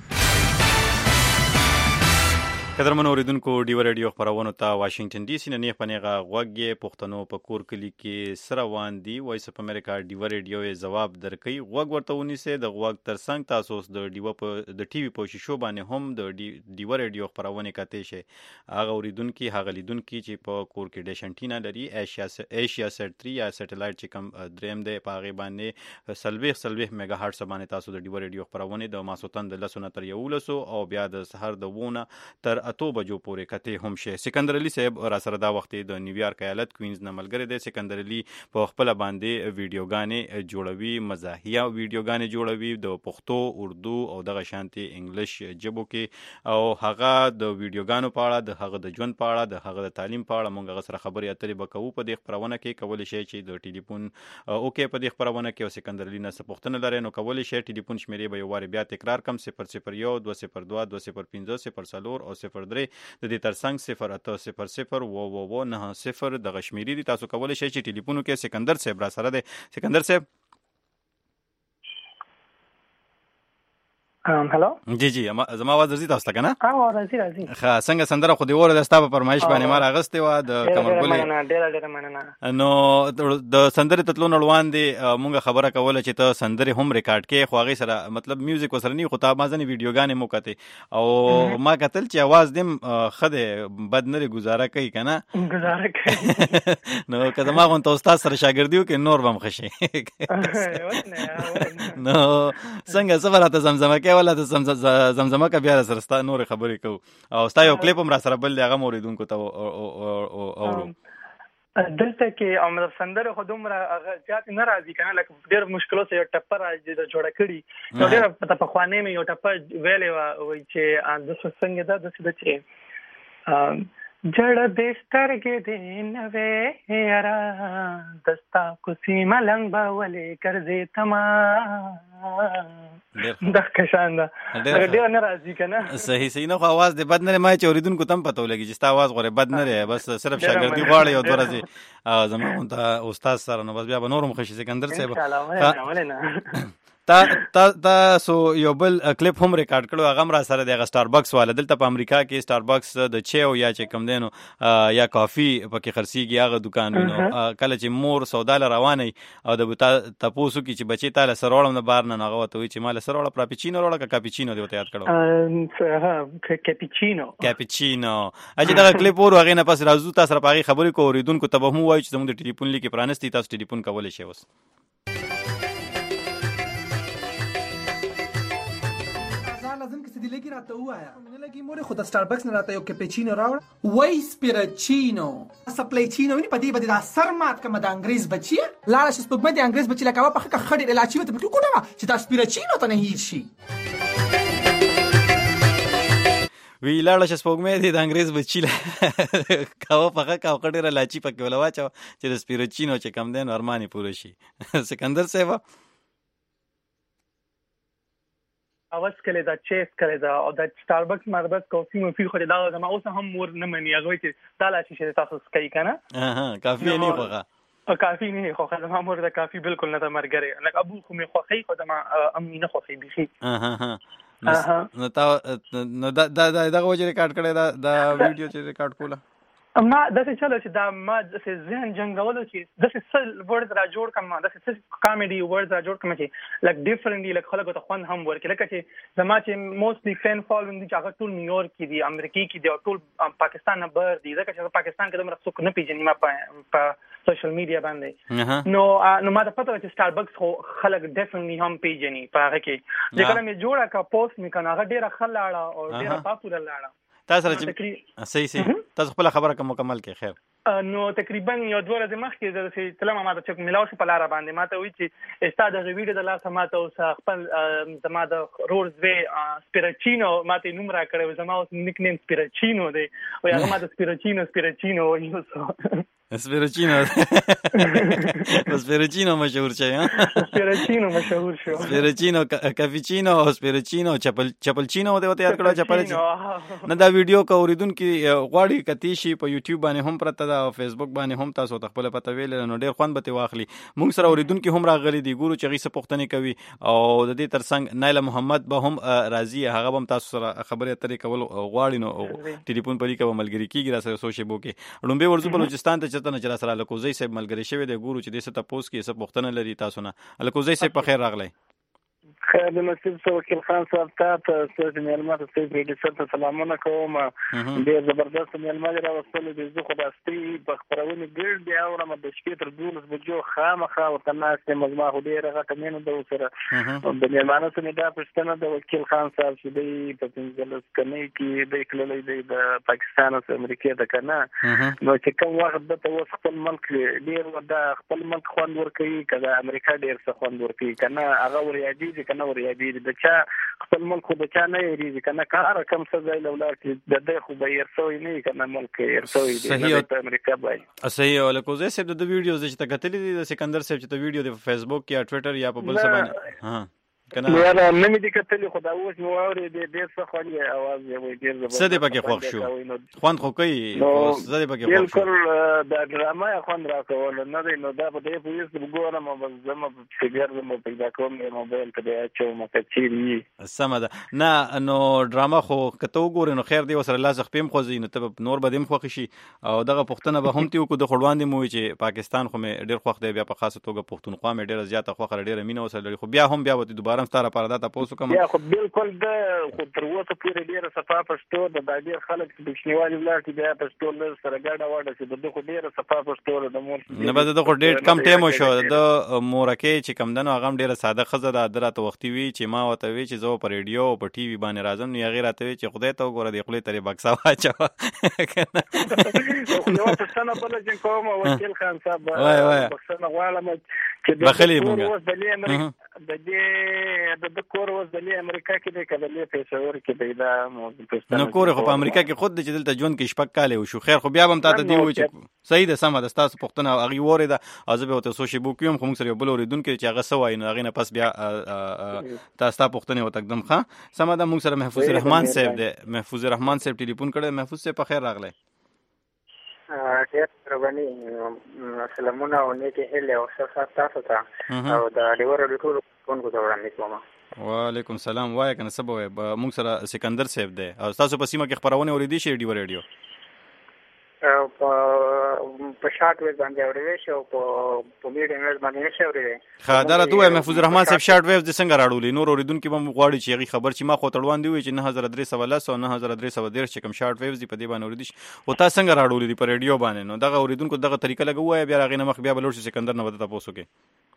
قدرمن اوریدونکو ډیوه ریډیو خبرونو ته واشنگټن ډي سي نه نیغ پنیغه غوږ پښتنو په کور کلی کې سره وان دي. وایس اف امریکا ډیوه ریډیو یې جواب درکړي. غوږ ورته ونیسئ. د غوږ ترڅنګ تاسو د ډیوه په د ټي وي په شیشو باندې هم د ډیوه ریډیو خبرونه کتئ شئ. هغه اوریدونکي هغه لیدونکي چې په کور کې ډیش انټینا لري ایشیا سیټ 3 یا سټلایټ چې کوم دریم دی په هغه باندې 40 میگا هرتز باندې تاسو د ډیوه ریډیو خبرونه د ماسوتن د 10 تر 11 او بیا د سحر د 2 تر 8 بجو پورې کته هم شي. سکندر علي صاحب را سره دا وخت د نیویارک ایالت کوینز نه ملګری دی. سکندر علي په خپل باندې ویډیوګانې جوړوي، مزاحیه ویډیوګانې جوړوي د پښتو، اردو او دغه شانتي انګلیش ژبو کې، او هغه د ویډیوګانو په اړه، د هغه د ژوند په اړه، د هغه د تعلیم په اړه موږ سره خبرې اترې وکړو په دې خبرونه کې. کولی شئ چې د ټلیفون اوکې په دې خبرونه کې او سکندر علي نه څه پوښتنه لرئ نو کولی شئ ټلیفون شمیرې به یو وارې بیا تکرار کم 001 202 205 0 او 0 003 د دې ترڅنګ 0800090 د غشمیری دي. تاسو کولای شئ چې ټلیفون کې سکندر صاحب را سره دی. سکندر صاحب هلو جی زما आवाज درځي تاسو ته کنه؟ راځي ښه څنګه سندره خو دی وره د ستا په فرمایش باندې ما راغستې و د کمرګلې ډېر مننه. نو د سندرې تتلو نړوان دی مونږ خبره کوله چې ته سندرې هم ریکارډ کې خو هغې سره مطلب میوزیک وسره نه خو تا ما ځنې ویډیوګانې مو کتې او ما کتل چې اواز دې ښه دی بد نه دی ګزاره کوي که نه نو که زما غونته استاد سره شاګردي وکړې نور به هم ښه شي نو څنګه څه به راته زمزمه کوې ولا ته زمزمه که بیا سره ستا نورې خبرې کوو او ستا یو کلیپ هم را سره بل دی هغه م اورېدونکو ته اورو دلته کې او مطلب سندره خو دومره زیات نه راځي که نه لکه ډېر مشکلو سره یو ټپه جوړه کړي نو ډېره پخوانۍ مې یو ټپه ویلې وه وایي چې داسې څنګه ده داسې ده چې جړ دې سترګې دې نه وې یاره دستا کوڅې ملنګ به ولې ګرځې تما دا کشان ده ډېر نه راځي که نه صحیح نه خو اواز دې بد نه دی ما چې اورېدونکو ته هم پته ولګي چې ستا اواز غورې بد نه دی بس صرف شاګردي غواړي او 2 ورځې زما غونته استاد سره نو بس بیا به نور هم ښه شي سکندر صاحب تاسو یو بل کلیپ هم ریکارډ کړو هغه هم را سره دی هغه سټاربکس والا دلته په امریکا کې سټاربکس د چیو یا چې کوم دی نو یا کافي پکې خرڅېږي هغه دوکان وي نو کله چې مور سودا له روانه او د تپوس وکړي چې بچې تا له سره وړم د بار نه نو هغه ورته وایي چې ما له سره وړه پراپیچینو وړه که کاپیچینو دې ورته یاد کړو کاپیچینو چې دغه کلیپ ورو هغې نه پس راځو تا سره په هغې خبرې کوو اورېدونکو ته به هم ووایو چې زموږ د ټلیفون لیکې پرانستي تاسو ټلیفون کولی شئ اوس لازم کسی دیگه کی راته وایا نه لګي مور خو د سټاربکس نه راته یو کپچینو راوړ وای سپیرچینو سپلیچینو نه پدې بده د سر مات کما د انګریز بچی لاړ شي په مده انګریز بچی لکه په خړې علاجي وته پټو کوټه چې د سپیرچینو ته نه هیر شي وی لاړه چې سپوږمۍ دی د انګریز بچی کاوه پخه کاو کډېره لاچي پکې ولا واچو چې د سپیرچینو چې کم دی نو ارمانې پوره شي سکندر صاحب اواز کړی دا چیس کړی دا او د سټاربکس مربت کافي مو فی خو دا ما اوس هم مور نه مني هغه چې تاله شي تاسو سکای کنه کافي نه خوغه کافي نه خوغه ما مور دا کافي بالکل نه مرګره لکه ابو خو می خوخی خو دا ما امي نه خوخی بيخي نو دا وجه ریکارډ کړی دا ویډیو چې ریکارډ کوله ما داسې چلو چې دا ما داسې ذهن جنګولو چې داسې څه ورډز را جوړ کړم داسې څه کامیډي ورډز را جوړ کړم چې لک ډیفرنټلی لک خلکو ته خوند هم ورکړي لکه چې زما چې موستلی فین فالوینګ دي چې هغه ټول نیویورک کې دي امریکا کې دي او ټول پاکستان نه بهر دي ځکه چې پاکستان کې دومره څوک نه پیژني ما په سوشل میډیا باندې نو ما ته پته چې سټاربکس خو خلک ډیفرنټلی هم پیژني په هغه کې چې کله مې جوړه کا پوسټ مې کنه هغه ډیره خلاړه او ډیره پاپولر لاړه تاسو چې صحیح تاسو خپل خبره کوم مکمل کې خیر نو تقریبا یو 2 ورځې مخکې د تلم ما ته چې ملاو شو په لار باندې ما ته وی چې استاد د ویډیو د لاسه ما ته اوس خپل زما د رولز وی سپیرچینو ما ته نوم را کړو زما اوس نیک نیم سپیرچینو دی او هغه ما ته سپیرچینو وایو سپیرچینو مشهور شي سپیرچینو مشهور شو سپیرچینو کافیچینو او سپیرچینو چپلچینو ته یاد کړو چپلچینو نه دا ویډیو کا اوریدونکو غواړي کتی شي په یوټیوب باندې هم پرته دا او فیسبوک باندې هم تاسو ته خپل پته ویل نو ډیر خوند به واخلي مونږ سره اوریدونکو هم راغلي دي ګورو چې غي څه پوښتنه کوي او د دې ترڅنګ نایله محمد به هم راضي هغه هم تاسو سره خبرې اترې کول غواړي نو ټلیفون پرې کوم ملګری کیږي را سره سوشي بو کې لومبه ورزو بلوچستان ته چته نه چر سره الکوزی صاحب ملګری شوی دی ګورو چې دې څه تاسو کې څه پوښتنه لري تاسو نه الکوزی صاحب په خیر راغلی خیر د نصیب سو وکیل خان صاحب ته ستاسو مېلمه ته ستاسو ته سلامونه کوم ډېر زبردست مېلمه راوستل دي زه خو داستي په خبرونه ګډ دی او رم د شپې تر 12 بجو خامخا ورته ناست مزما خو ډېر غټه مینه د سره د مېلمانه څخه دا پښتنه د وکیل خان صاحب چې دی په پنځلس کني کې د کللې د پاکستان او امریکا د کنه نو چې کوم وخت د توس خپل ملک ډېر ودا خپل ملک خوند ورکوي کله امریکا ډېر څه خوند ورکوي کنه هغه وريادي کنه وريادي د چا خپل ملک خو د چا نه یریږي کنه کار کم څه ځای لولار چې د دې خو به يرسوي نه کنه ملک يرسوي دی په امریکا باندې صحیح ولکوزه صاحب د ویډیوز چې تکتلې دي د سکندر صاحب چې د ویډیو د فیسبوک یا ټوئیټر یا په بل څه باندې کنه یاره نه مې دې کتلې خو دا اوس مې واورېدې ډېر څه خوند یې اواز یې وایي ډېر زبردست. څه دې پکې خوښ شو؟ خوند خو کوي خو څه دې پکې خوښ شو؟ بالکل دا ډرامه یې خوند راکول نه دی نو دا به دې په یوس ګورم بس زما فکر زما پیدا کوم موبایل ته دې اچوم که چیرې سمه ده نه نو ډرامه خو که ته وګورې نو خیر دی ورسره لاس خپې هم خوځي نو ته نور به دې هم خوښ شي او دغه پوښتنه به هم تی وکړو د خو وړاندې مو وایي چې پاکستان خو مې ډېر خوښ دی بیا په خاصه توګه پښتونخوا مې ډېره زیاته خوښه ډېره مینه ورسره لري خو بیا هم بیا به دوباره هم ستا لپاره دا تپوس وکړم بیا خو بالکل د خو تر اوسه پورې ډېره صفا پښتو ده دا ډېر خلک چې کوچنیوالي ولاړ چې بیا پښتو لږ سره ګډه وډه شي د ده خو ډېره صفا پښتو ده د مور نه به د خو ډېر کم ټایم وشو د مورکۍ چې کم دنو هغه هم ډېره ساده ښځه ده ده راته وختي وي چې ما ورته وي چې زه په ریډیو او په ټي وي باندې راځم نو هغې راته وي چې خدای ته وګوره د خولې ته یې بکسه واچوه خو یوه پوښتنه بله چې کوم وکیل خان صاحب بخښنه غواړم چې بخلې مونږه د دې د کور اوس د امریکا کې دی که د پېښور کې دی دا نو کور خو په امریکا کې خود دی چې دلته ژوند کې شپږ کاله وشو خیر خو بیا به هم تا ته دې ووایي چې صحیح ده سمه ده ستاسو پوښتنه هغې واورېده او زه به ورته څو شېبو کې یم خو موږ سره یو بل اورېدونکی چې هغه څه وایي نو هغې نه پس بیا ستا پوښتنې ورته ږدم ښه سمه ده موږ سره محفوظ رحمان صاحب دی محفوظ رحمان صاحب ټلیفون کړی محفوظ صاحب په خیر راغلی ډېر مهرباني سلامونه او نیکې هیلې او ښه سات تاسو ته او د ډیور د ټولو کوونکو ته وړاندې کوم وعلیکم السلام وایه که نه څه به وایې موږ سره سکندر صاحب دی او ستاسو په سیمه کې خپرونې اورېدی شي ډیور ریډیو په شارټ ویو باندې اورېدی شي او په میډیم ویو باندې نشي اورېدی ښه دا راته ووایه محفوظ رحمان صاحب شارټ ویوز دې څنګه راړولي نور اورېدونکي به هم غواړي چې هغې خبر چې ما خو ته وړاندې ووایي چې 9310 او 9313 چې کوم شارټ ویوز دي په دې باندې اورېدي شي خو تا څنګه راړولي دي په ریډیو باندې نو دغه اورېدونکو دغه طریقه لږ ووایه بیا هغې نه مخ بیا به لوړ شي سکندر نه به ته تپوس وکړې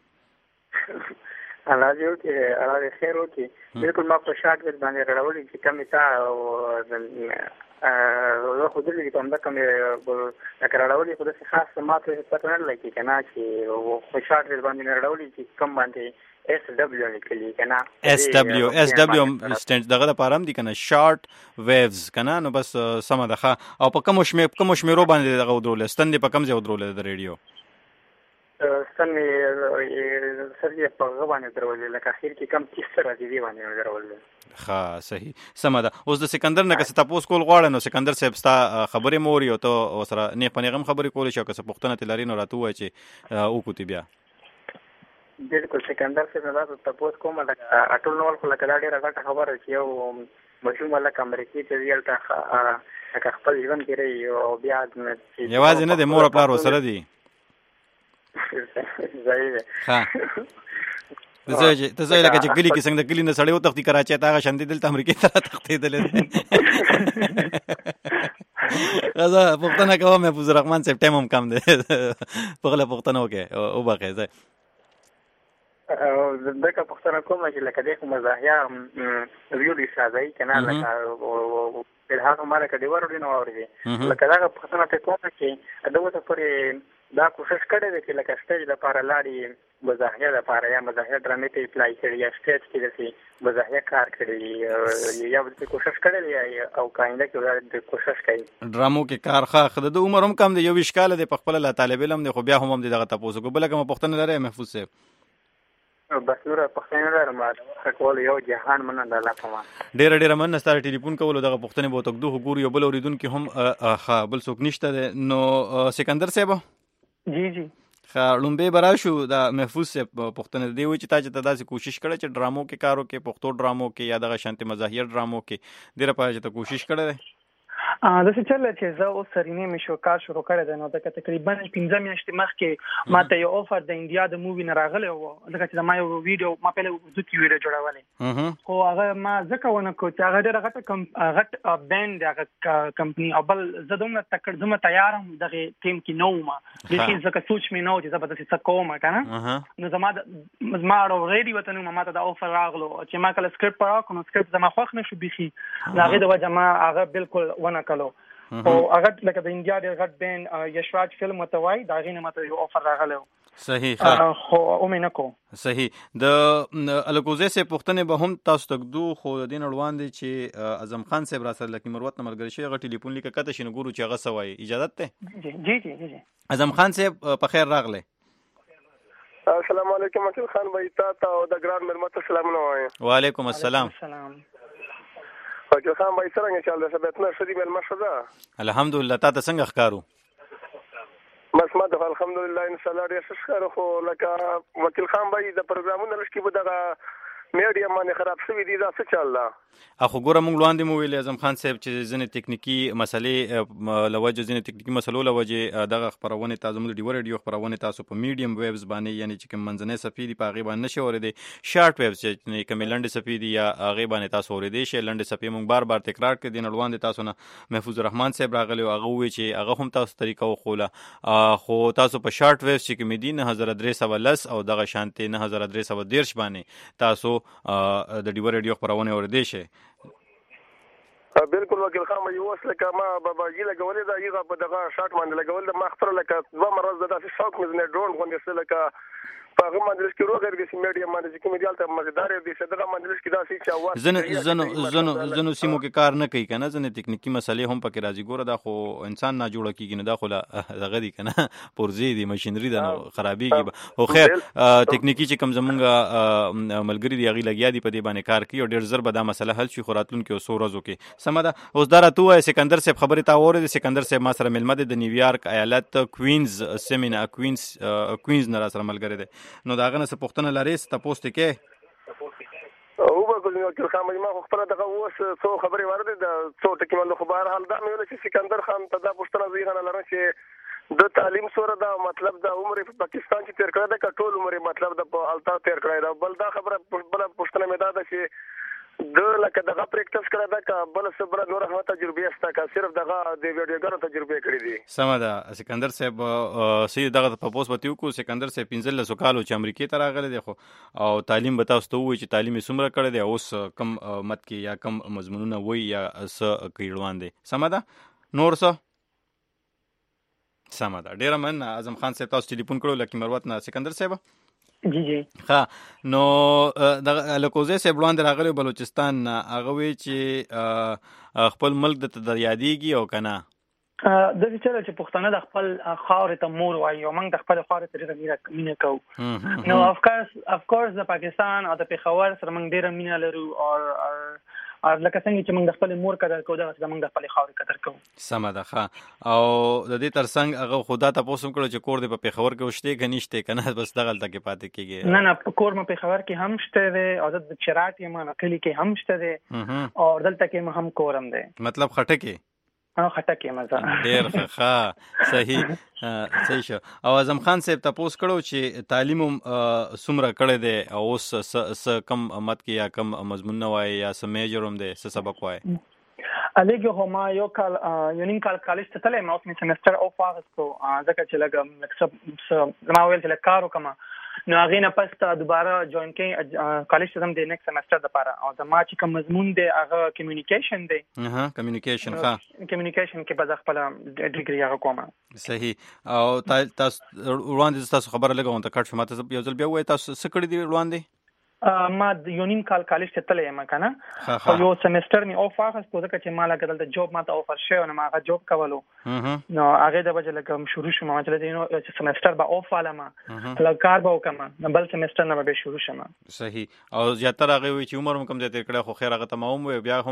الله دې وکړي الله دې خیر وکړي بالکل ما په شارټ ویو باندې راړولي چې کمې تا زه خو دلې په همدا کومې لکه راړولي خو داسې خاص ما ته پته نه لګي که نه چې خو شارټ ویو باندې مې راړولي چې کوم باندې اس ډبلیو لیکلي که نه اس ډبلیو دغه دپاره هم دي که نه شارټ ویوز که نه نو بس سمه ده ښه او په کومو شمېرو باندې دغه ودرولی ستن دې په کوم ځای ودرولی د ریډیو ستن مې سر یې په هغه باندې درولې لکه اخر کې کم 30 راځي دې باندې مې درولې ښه صحیح سمه ده اوس د سکندر نه که څه تپوس کول غواړې نو سکندر صاحب ستا خبرې مو اوري او ته ورسره نیغ په نیغ هم خبرې کولی شي او که څه پوښتنه ترې لري نو راته ووایه چې وکړو تې بیا بالکل سکندر صاحب نه تاسو تپوس کوم لکه ټول نول خو لکه دا ډېره غټه خبره چې یو ماشوم لکه امریکې ته ځي هلته لکه خپل ژوند تېروي او بیا یوازې نه دی مور او پلار ورسره دي ته ځای لکه چې کلي کې څنګه د کلي نه سړی وتښتي کراچۍ ته هغه شانتې دلته امریکې ته راتښتېدلی دی زه پوښتنه کوم محفوظ رحمان صاحب ټایم هم کم دی په غله پوښتنه وکړې وبخښئ ځای دغه پوښتنه کومه چې لکه دی خو مزاحیه ویډیو سازوي که نه لکه هغه ما لکه ډیور ډي نه واورېدې لکه دغه پوښتنه ته کومه چې د اوسه پورې دا کوشش کړی دی چې لکه سټیج لپاره لاړې مزاحیه لپاره یا مزاحیه ډرامې ته اپلای کړي یا سټیج کې داسې مزاحیه کار کړی یا داسې کوشش کړی دی او که آینده کې د کوشش کوي ډرامو کې کار ښه د عمر هم کم دی 21 کاله دی په خپله لا طالب علم دی خو بیا هم دی دغه تپوس وکړو بله کومه پوښتنه لرئ محفوظ صاحب بس نوره پوښتنه نه لرم کولو یو جهان مننه د الله په امان ډېره مننه ستا ټلیفون کولو دغه پوښتنې به ورته ږدو خو ګورو یو بل اورېدونکي هم ښه بل څوک نشته دی نو سکندر صاحب جی جی ښه لومبۍ به راشو د محفوظ صاحب پوښتنه دې وایي چې تا چې ته داسې کوشش کړی چې ډرامو کې کار وکړې پښتو ډرامو کې یا دغه شانتې مزاحیه ډرامو کې دې لپاره چې ته کوشش کړی دی داسې چله چې زه اوس سرینې مې شو کار شروع کړی دی نو دغه تقریبا 15 میاشتې مخکې ما ته یو افر د انډیا د مووي نه راغلی و ځکه چې ما یو ویډیو ما پهله اردو کې ویډیو جوړولې خو هغه ما ځکه ونه کړو چې هغه ډېره غټ بینډ دی هغه کمپني او بل زه دومره تکړه زه تیار هم دغه ټیم کې نه وم بیخي ځکه سوچ مې نه و چې زه به داسې څه کوم که نه نو زما غیري وطن ما ته د افر راغلو چې ما کله سکرپټ راکړو نو سکرپټ زما خوښ نه شو بیخي د هغې د وجه ما هغه بالکل ونه کړو او هغه لکه د انډیا ډېر غټ بینډ یشراج فلم ورته وایي د هغې نه ماته یو افر راغلی و صحیح خو ومې نه کوو صحیح د الکوزی صاحب پوښتنې به هم تاسو ته ږدو خو د دې نه وړاندې چې اعظم خان صاحب راسره لکه مروت نه ملګری شوی هغه ټلیفون لیکه کته شي نو ګورو چې هغه څه وایي اجازت دی جی جی جی اعظم خان صاحب په خیر راغلی السلام علیکم وکیل خان بھائی تا او د ګران ملمت سلامونه وایم. وعلیکم السلام. وکیل خان بھائی څنګه چل دی سبت نه شدي ملمت شدا؟ الحمدلله. تا ته څنګه ښکارو؟ بس ما ته الحمدلله ان شاء الله ډیر ښه خو لکه وکیل خان بھائی د پروګرامونو لږ کې به دغه میډیا باندې خراب شوی دي دا څه چل ده؟ اخو ګوره موږ وړاندې مو ویلې اعظم خان صاحب چې ځینې تکنیکي مسلې لوجه ځینې تکنیکي مسلو لوجه دغه خبرونه تاسو موږ ډیور ریډیو خبرونه تاسو په میډیم ویبز باندې یعنی چې کوم منځنۍ صفحې دی په هغه باندې نشي اورېدې شارټ ویبز چې کوم لنډ صفحې دی یا هغه باندې تاسو اورېدې شي لنډ صفحې موږ بار بار تکرار کړي دي نړوان تاسو نه محفوظ الرحمن صاحب راغلی هغه وی چې هغه هم تاسو طریقه وخوله خو تاسو په شارټ ویبز چې کوم دي 9310 او دغه شانتي 9310 باندې تاسو د ډیور ریډیو خبرونه اورېدې شي. بالکل وکیل خان یو وس لکه ما بابا جی لګولې دا یغه په دغه شاټ باندې لګول د ما خطر لکه دوه مرز د داسې شوق مې نه ډرون غونډه لکه په هغه باندې چې روغ ورګي میډیا باندې چې کوم دیالته مزیدار دي چې دغه باندې چې دا شي چې اواز زنو سیمو کې کار نه کوي کنه ځنه تکنیکی مسلې هم پکې راځي ګوره دا خو انسان نه جوړ کیږي نه دا خو دغه دي کنه پرزي دي ماشينري دا خرابيږي او خیر تکنیکی چې کم زمونږ ملګری دی غي لګیا دي په دې باندې کار کوي او ډیر زر به دا مسله حل شي خوراتون کې اوسو ورځو کې سمه ده. اوس دا راته سکندر صاحب خبرې تا وره سکندر صاحب ما سره ملمه د نیویارک ایالت کوینز سیمینا کوینز نه سره ملګری دی نو دا غنه څه پوښتنه لري تاسو ته کې او به کوم وکیل خان ما خپل دغه اوس څو خبرې ورده د څو ټکی باندې خبر حال دا مې ویل چې سکندر خان ته دا پوښتنه زیغه نه لرم چې د تعلیم سره دا مطلب د عمر په پاکستان کې تیر کړی دا ټول عمر مطلب د التا تیر کړی دا بل دا خبره بل پوښتنه مې دا ده چې د لکه دغه پریکټس کړه دا کا بل صبر نور هغه تجربه استا کا صرف دغه د ویډیوګانو تجربه کړې دي. سمه ده سکندر صاحب سي دغه په پوس وتیو کو سکندر صاحب 15 کالو چې امریکای ته راغلی دی خو او تعلیم به تاسو ته وایي چې تعلیم یې څومره کړی دی اوس کم مت کې یا کم مضمونونه وایي یا څه کېړوان دي. سمه ده نور څه سمه ده ډیره من اعظم خان صاحب تاسو ټلیفون کړو لکه مروت نه سکندر صاحب جی جی ها نو د لکوزه سه بلوند راغلی بلوچستان هغه وی چې خپل ملک د یادېږي او کنه د دې چې پښتانه د خپل خاورې ته مور وایي او موږ د خپل خاورې ته ډېره مینه کوو نو اف کورس د پاکستان او د پېښور سره موږ ډېره مینه لرو او لکه څنګه چې موږ د خپل مور قدر کوو دا چې موږ د خپل خاورې قدر کوو. سمه ده ښه او د دې ترڅنګ هغه خدا ته پوسم کړو چې کور دې په پېښور کې وشته کنيشته کنه بس دغه تل کې پاتې کیږي نه کور مې پېښور کې هم شته دی او د چراټ یې ما کلی کې هم شته دی او دلته کې هم کورم دی مطلب خټه خټکه مزه ډیر ښه صحیح شو. او اعظم خان صاحب تاسو کړو چې تعلیم سمره کړی دی او اوس کم مت کې یا کم مضمون نه وای یا سم میجروم دی څه سبق وای الګو هما یو نیم کال کالج ته تلم اوس می سمستر او فاغستو ځکه چې لګم مکسب ما ویل چې کارو کما نو هغه نه پس ته دوباره جوائن کړي کالج ته د نیکسټ سمستر لپاره او د ما چې کوم مضمون دی هغه کمیونیکیشن دی کمیونیکیشن کې به خپل ډیګري هغه کومه صحیح او تاسو وړاندې تاسو خبره لګون ته کټ شماته یو ځل بیا وای تاسو څه کړی دی وړاندې ما یو نیم کال کالج ته تللی یم کنه او یو سمستر می اوف اخستو ځکه چې ما لګل د جوب ماته اوفر شوی نو ما هغه جوب کولو نو هغه د وجه لکه شروع شوم ما چې سمستر به اوف علم لکه کار به وکم بل سمستر نه به شروع شم. صحیح او زیاتره هغه وی چې عمر کم ځای تیر کړه خو خیر هغه تمام وي بیا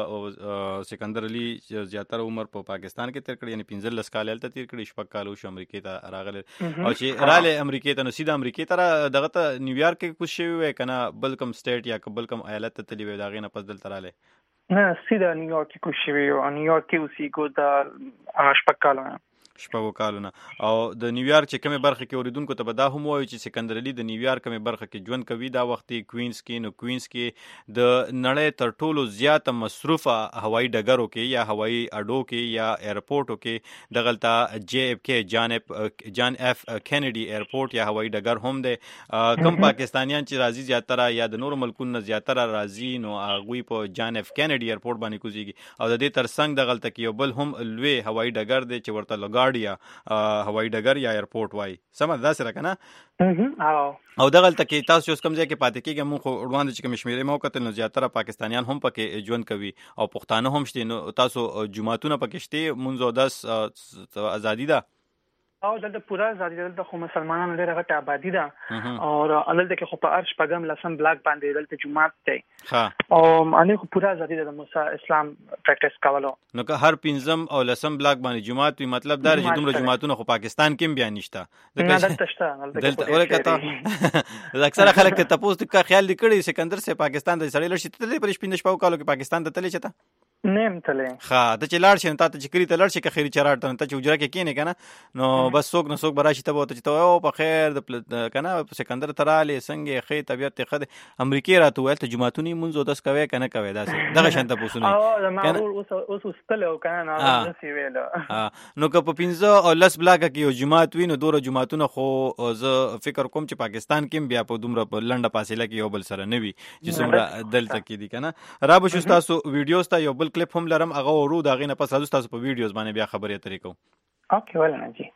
هم سکندر علي زیاتره عمر په پاکستان کې تیر کړ یعنی 15 کال تل تیر کړ شپږ کال شو امریکای ته راغله او چې رااله امریکای ته نو سیده امریکای ته دغه ته نیویارک کې کوم شی وی کنه بل کوم سټیټ یا بل کوم ایالت ته تللی وي دا غینه پس دل تراله نه سیده نیویارک کې کوم شی وی او نیویارک کې اوسې کو دا شپږ کالونه او د نیویارک چې کومه برخه کې اوریدونکو ته به دا هم وایي چې سکندر علي د نیویارک کومه برخه کې ژوند کوي دا وخت کوینز کې د نړۍ تر ټولو زیاته مصروفه هوایي ډګرو کې یا هوایي اډو کې یا ایرپورټو کې دغلطه JFK جان اف کینیډي ایرپورټ یا هوایي ډګر هم دی کم پاکستانیان چې راځي زیاتره یا د نور ملکونو زیاتره راځي نو هغه په جان اف کینیډي ایرپورټ باندې کوزيږي او د دې ترڅنګ دغلطه کې یو بل هم لوی هوایي ډګر دی چې ورته یا هوایي ډګر یا ایرپورټ وای سمه ده سره کنه او دغلته کې تاسو اوس کوم ځای کې پاتې کېږئ مونږ وړاندې چې کوم شمیرې مو کتل نو زیاتره پاکستانیان هم پکې ژوند کوي او پښتانه هم شته نو تاسو جمعهتون پکې شته مونږ 10 ازادي ده او دلته پورا ازادي دلته خو مسلمانانو ډېره غټه آبادی ده او دلته کې خو په ارش پګم لسم بلاک باندې دلته جمعات دی او اني خو پورا ازادي ده موسی اسلام پریکټیس کولو. نو که هر پنځم او لسم بلاک باندې جمعات وي مطلب دا چې دومره جمعاتونه خو پاکستان کې بیان نشته. دلته ورکه اکثره خلک ته تاسو ته خیال لیکړي سکندر سے پاکستان د سړی لشي ته پرې شپې نشپاو کالو کې پاکستان ته تللی چته نیم تله ته چې لاړ شې ته چې کری ته لاړ شې که خیر چراټ ته چې وجره کې کینې کنه نو بس څوک نو څوک براشي ته وته چې ته او په خیر د کنه سکندر تراله څنګه خې طبيعت ته خد امریکای راته ویل ته جمعتونی منځو داس کوي کنه کوي داسې دغه شانته پوسونه اوس استلو کنه نه سی ویل نو که په 15 او لس بلاک کې یو جمعات وینو دوره جمعتونه خو زه فکر کوم چې پاکستان کې بیا په دومره لنډه فاصله کې یو بل سره نه وي چې څومره دلته کې دي کنه را به شو تاسو ویډیوز ته یو بل کلیپ هم لرم هغه ورو دا غینه پس تاسو په ویډیوز باندې بیا خبرې اترې کوو. اوکې ولنه جی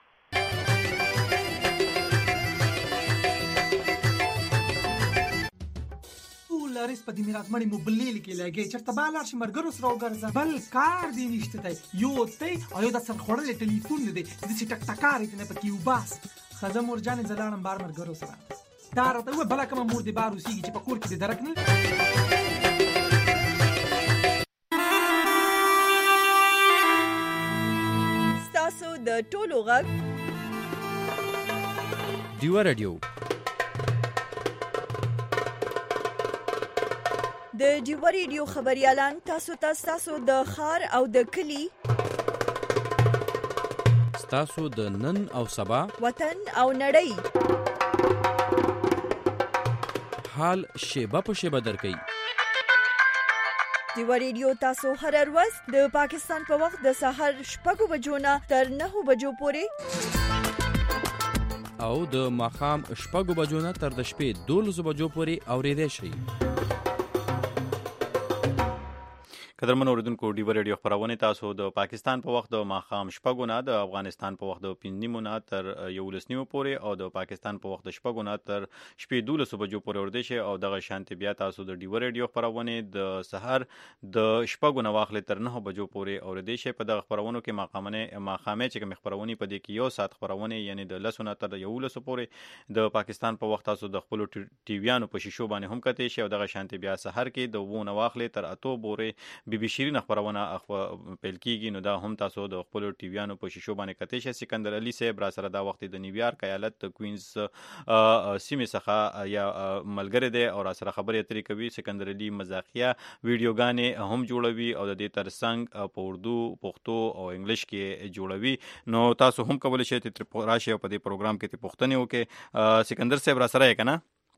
لارس په دې میراث مړی موبلیل کې لګي چرته بالار شي مرګرو سره وګرځه بل کار دی نشته دی یو ته او دا سر خړل ټلیفون دی د چې ټک ټکارې نه پکې وباس خزه مرجان زلانم بار مرګرو سره دا راته بل کوم مور دی بار وسیږي چې په کور کې درک نه د ټولو غږ ډیو رادیو د ډیو رادیو خبريالان تاسو د خار او د کلی تاسو د نن او سبا وطن او نړۍ حال شیبه په شیبه درکې ډیو رادیو تاسو هر ورځ د پاکستان په وخت د سحر 6 بجو نه تر 9 بجو پورې او د ماخام 6 بجو نه تر د شپې 12 بجو پورې اوریدئ شئ. قدرمن اوریدونکو ډیو رادیو خبرونه تاسو د پاکستان په وخت د ماخام 6 نه د افغانستان په وخت د 5 نه تر 11 پورې او د پاکستان په وخت د 6 نه تر شپې 12 بجو پورې اوریدئ شئ او دغه شانتي بیا تاسو د ډیو رادیو خبرونه د سحر د 6 نه واخلې تر 9 بجو پورې اوریدئ شئ. په دغه خبرونو کې ماخامه چې کوم خبرونه په دې کې یو سات خبرونه یعنی د 10 نه تر 11 پورې د پاکستان په وخت تاسو د خپل ټي ویانو په شیشو باندې هم کتئ شئ او دغه شانتي بیا سحر کې د 2 نه واخلې تر 8 پورې بي بي شيرین خبرونه پیل کیږي نو دا هم تاسو د خپل ټي ویانو په شیشو باندې کتئ شئ. سکندر علي صاحب را سره دا وخت د نیویارک ایالت د کوینز سیمې څخه یا ملګری دی او را سره خبرې اترې کوي. سکندر علي مزاحیه ویډیوګانې هم جوړوي او د دې ترڅنګ په اردو پښتو او انګلیش کې جوړوي نو تاسو هم کولای شئ چې راشئ په دې پروګرام کې پوښتنې وکړئ. سکندر صاحب را سره یې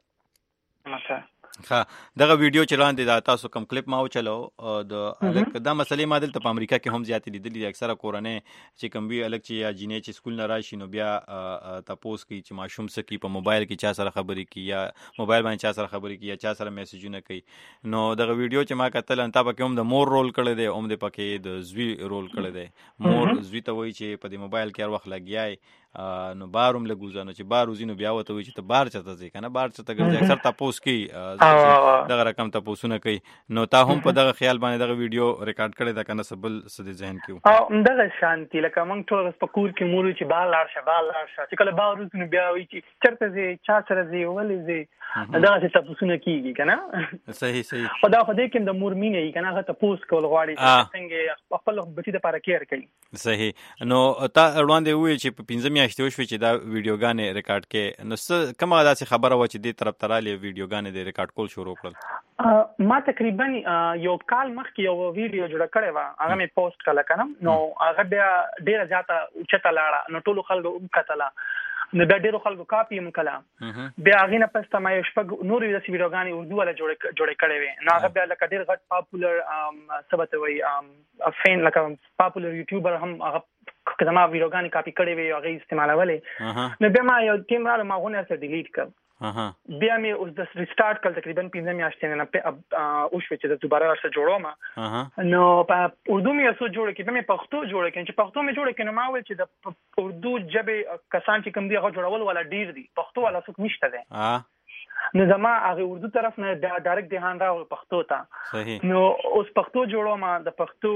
کنه دغه ویډیو چلاندې دا تاسو کوم کلیپ ما وچلو د الک دا مسلې ما دلته په امریکا کې هم زیات لیدلې دي اکثره کورنۍ چې کوم وی الک چې یا جینې چې سکول نه راشي نو بیا تاسو کې چې ماشوم سکی په موبایل کې چا سره خبرې کی یا موبایل باندې چا سره خبرې کی یا چا سره میسجونه کوي نو دغه ویډیو چې ما کتل ان تاسو کې هم د مور رول کړی دی هم د پکې د زوی رول کړی دی مور زوی ته وایي چې په دې موبایل کې هر وخت لګیای نو باروم لګوزانو چې بار وزینو بیا وته وي چې ته بار چته ځي کنه بار چته ګرځي اکثر تاسو کې دغه رقم تاسو نه کوي نو تا هم په دغه خیال باندې دغه ویډیو ریکارډ کړی دا کنه سبل سده ذهن کې او دغه شانتي لکه موږ ټول په کور کې مور چې بال لار شه چې کله بار وزینو بیا وي چې چرته ځي چا سره ځي ولې ځي دغه څه تاسو نه کیږي کنه صحیح خدا خو دې کوم د مور مینه یې کنه هغه تاسو کول غواړي څنګه خپل بچی د لپاره کیر کوي. صحیح نو تا وړاندې وی چې په 15 میاشتې وشوي چې دا ویډیوګانې ریکارډ کې نو کومه داسې خبره و چې دې طرف تراله ویډیوګانې د ریکارډ کول شروع کړل. ما تقریبا یو کال مخکې یو ویډیو جوړ کړی و هغه مې پوسټ کړل کنه نو هغه بیا ډیره زیاته اوچته لاړه نو ټول خلکو وکتله نو بیا ډیرو خلکو کاپی هم کړه بیا هغه نه پسته ما یو شپږ نور د ویډیوګانې اردو ولا جوړ کړی و نو هغه بیا لکه ډیر غټ پاپولر سبته وي فین لکه پاپولر یوټیوبر هم هغه کله ما ویډیوګانې کاپی کړی وي هغه استعمالولې نو بیا ما یو ټیم را ما غوښنه سره ډیلیټ کړ بیا مې اوس د ریسټارټ کړل تقریبا 15 میاشتې نه او شو چې د دوباره سره جوړوم نو په اردو مې اوس جوړ کړم مې پښتو جوړ کړم چې پښتو مې جوړ کړم ما ول چې د اردو جبه کسان چې کوم دی هغه جوړول ولا ډیر دي پښتو ولا څوک نشته ده نو زما هغه اردو طرف نه ډایرکټ دهان راو پښتو ته صحیح. نو اوس پښتو جوړوم د پښتو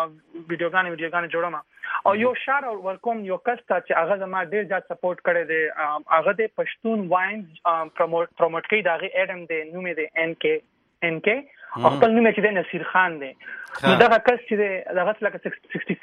ویډیوګانې جوړوم او یو شعر ورکوم یو کس ته چې هغه زما ډیر زیات سپورټ کړی دی هغه د پښتون واینز پروموټ کوي دا هغه اډم دی نوم یې دی NK خپل نوم چې دی نصیر خان دی نو دا کس چې دی دغه لکه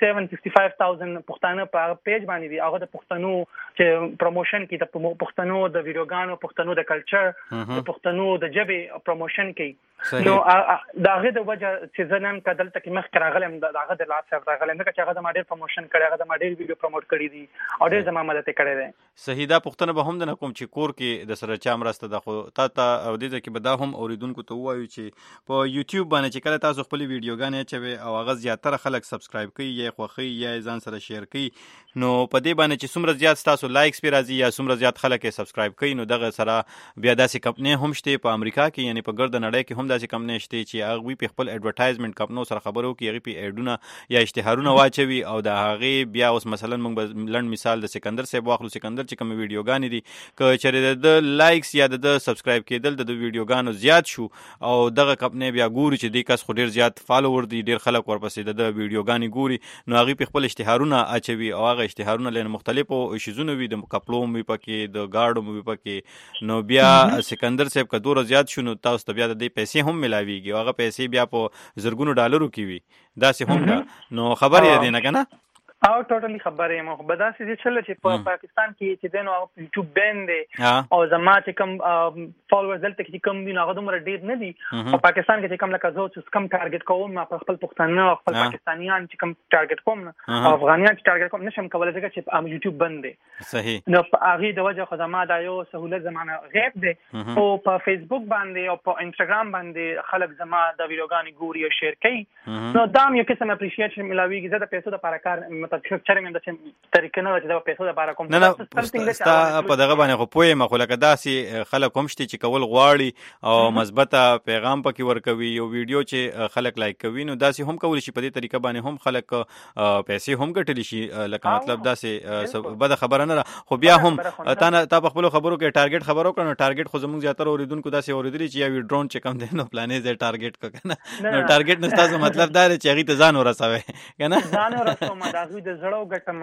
67-65,000 پښتانه په هغه پیج باندې دی هغه د پښتنو چې پروموشن کوي د پښتنو د ویډیوګانو پښتنو د کلچر د پښتنو د ژبې پروموشن کوي نو داغه د وجه چې زنن کدل تک مخ راغلم داغه د لاس راغلم چې هغه د ماډل پروموشن کړي هغه د ماډل ویډیو پروموټ کړي دي او ډېر زما مدد کړي دي. صحیح. دا پښتنه به هم د کوم چې کور کې د سره چا مرسته ده خو تا او دې کې به دا هم اوریدونکو ته وایو چې په یوټیوب باندې چې کله تاسو خپل ویډیوګانې چوي او هغه زیاتره خلک سبسکرایب کوي یا خوښي یا ځان سره شیر کوي نو په دې باندې چې څومره زیات تاسو لایکس پی راځي یا څومره زیات خلک یې سبسکرایب کوي نو دغه سره بیا داسې کمپنۍ هم شته په امریکا کې یعنی په ګرد نړۍ کې هم داسې کمپنۍ شته چې هغه په خپل ایڈورټایزمنت کمپنو سره خبرو کوي هغه په ایډونه یا اشتهارونه واچوي او د هغه بیا اوس مثلا موږ لند مثال د سکندر صاحب واخلو سکندر چې کوم ویډیوګانې دي که چېرې د لایکس یا د سبسکرایب کېدل د ویډیوګانو زیات شو او دغه کمپنۍ بیا ګوري چې د کس خو ډیر زیات فالوور دي ډیر خلک ورپسې د ویډیوګانې ګوري نو هغه په خپل اشتهارونه اچوي او هغه اشتهارونه لنه مختلفو شیزونو وي د کپلو مې پکې د گاډو مې پکې نو بیا سکندر صاحب که دوره زیات شو نو تاسو ته بیا د دې پیسې هم ملاويږي هغه پیسې بیا په زرګونو ډالرو کې وي داسې هم ده نو خبر یې دی نه کنه او ټوټلی خبره یم خو به داسې دي چې په پاکستان کې چې دنو یوټیوب بین دی او زما چې کوم فالوورز دلته کې کوم دي هغه دومره ډیر نه دي په پاکستان کې چې کوم لکه زه چې کوم ټارګټ کوم ما خپل پښتانه او خپل پاکستانیان چې کوم ټارګټ کوم او افغانیان چې ټارګټ کوم نشم کولای ځکه چې یوټیوب بند دی. صحیح. نو هغه د وجه خو زما دا یو سہولت زمانه غیب دی او په فیسبوک باندې او په انستګرام باندې خلک زما د ویډیوګانې ګوري او شیر کوي نو دا یو قسم اپریشیټ ملاويږي زه د پیسو لپاره کار مطلب چرې مې د طریقې نه چې دا پیسو لپاره کوم نه ستا په دغه باندې خو پوهه مخ لکه داسې خلک هم شته چې کول غواړي او مثبته پیغام پکې ورکوي یو ویډیو چې خلک لایک کوي نو داسې هم کولی شي په دې طریقه باندې هم خلک پیسې هم ګټلی شي لکه مطلب داسې بد خبره نه خو بیا هم تا په خپل خبرو کې ټارګټ خبرو کړو ټارګټ خو زموږ زیاتره اوریدونکو داسې اوریدلی چې یو ډرون چې کم دی نو پلانې ځای ټارګټ کنه نو ټارګټ نه تاسو مطلب دا چې هغه ته ځان ورسوي کنه ځان ورسوم دا غوي د زړه ګټم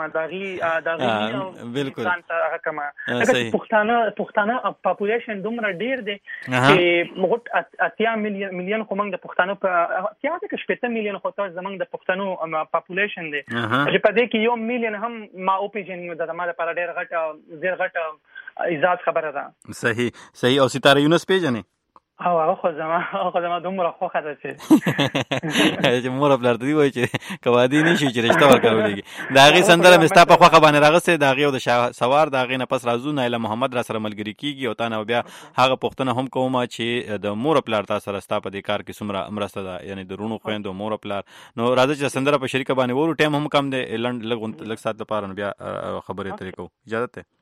داغي بالکل هغه کما پښتانه پاپولیشن دومره ډیر دی چې موږ 80 میلیون خو موږ د پښتانه په 80 میلیون خو تاسو زموږ د پښتنو پاپولیشن دی چې په دې کې 1 میلیون هم ما او پیژنې د زموږ لپاره ډیر غټ عزت خبره ده. صحیح او ستاره یونس پیژنې او هغه خو زما دومره خوښه ده چې مور خپل ته دی وایي چې کوادي نشي چې رښتا ورکولېږي دا غي سندره مستا په خوخه باندې راغسته دا غي او د سوار دا غي نه پس رازو نایله محمد را سره ملګری کیږي او تا نه بیا هغه پښتنه هم کومه چې د مور خپل تاسو سره ستا په دې کار کې سمره امرسته ده یعنی د رونو خويندو مور خپل نو راځي چې سندره په شریکه باندې ورو ټیم هم کم دی لږ سات لپاره بیا خبرې ترې کو اجازه ته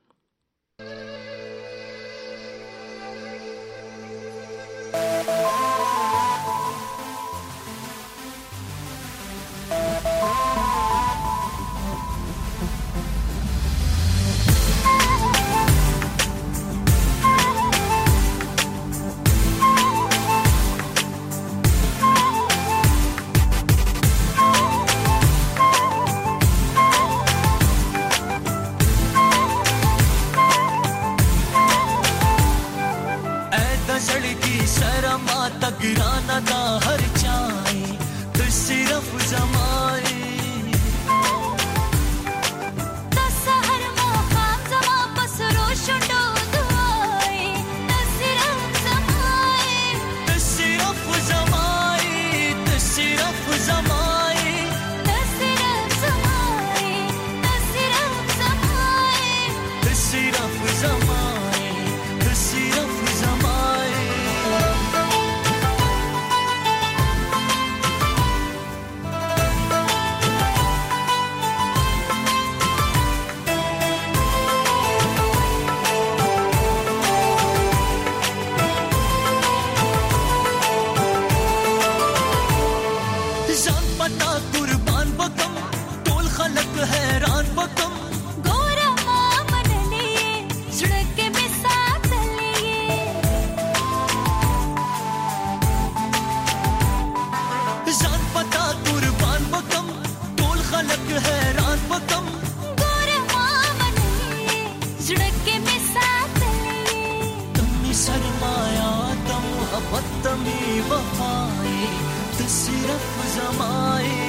محبت می وفای تو صرف زمائے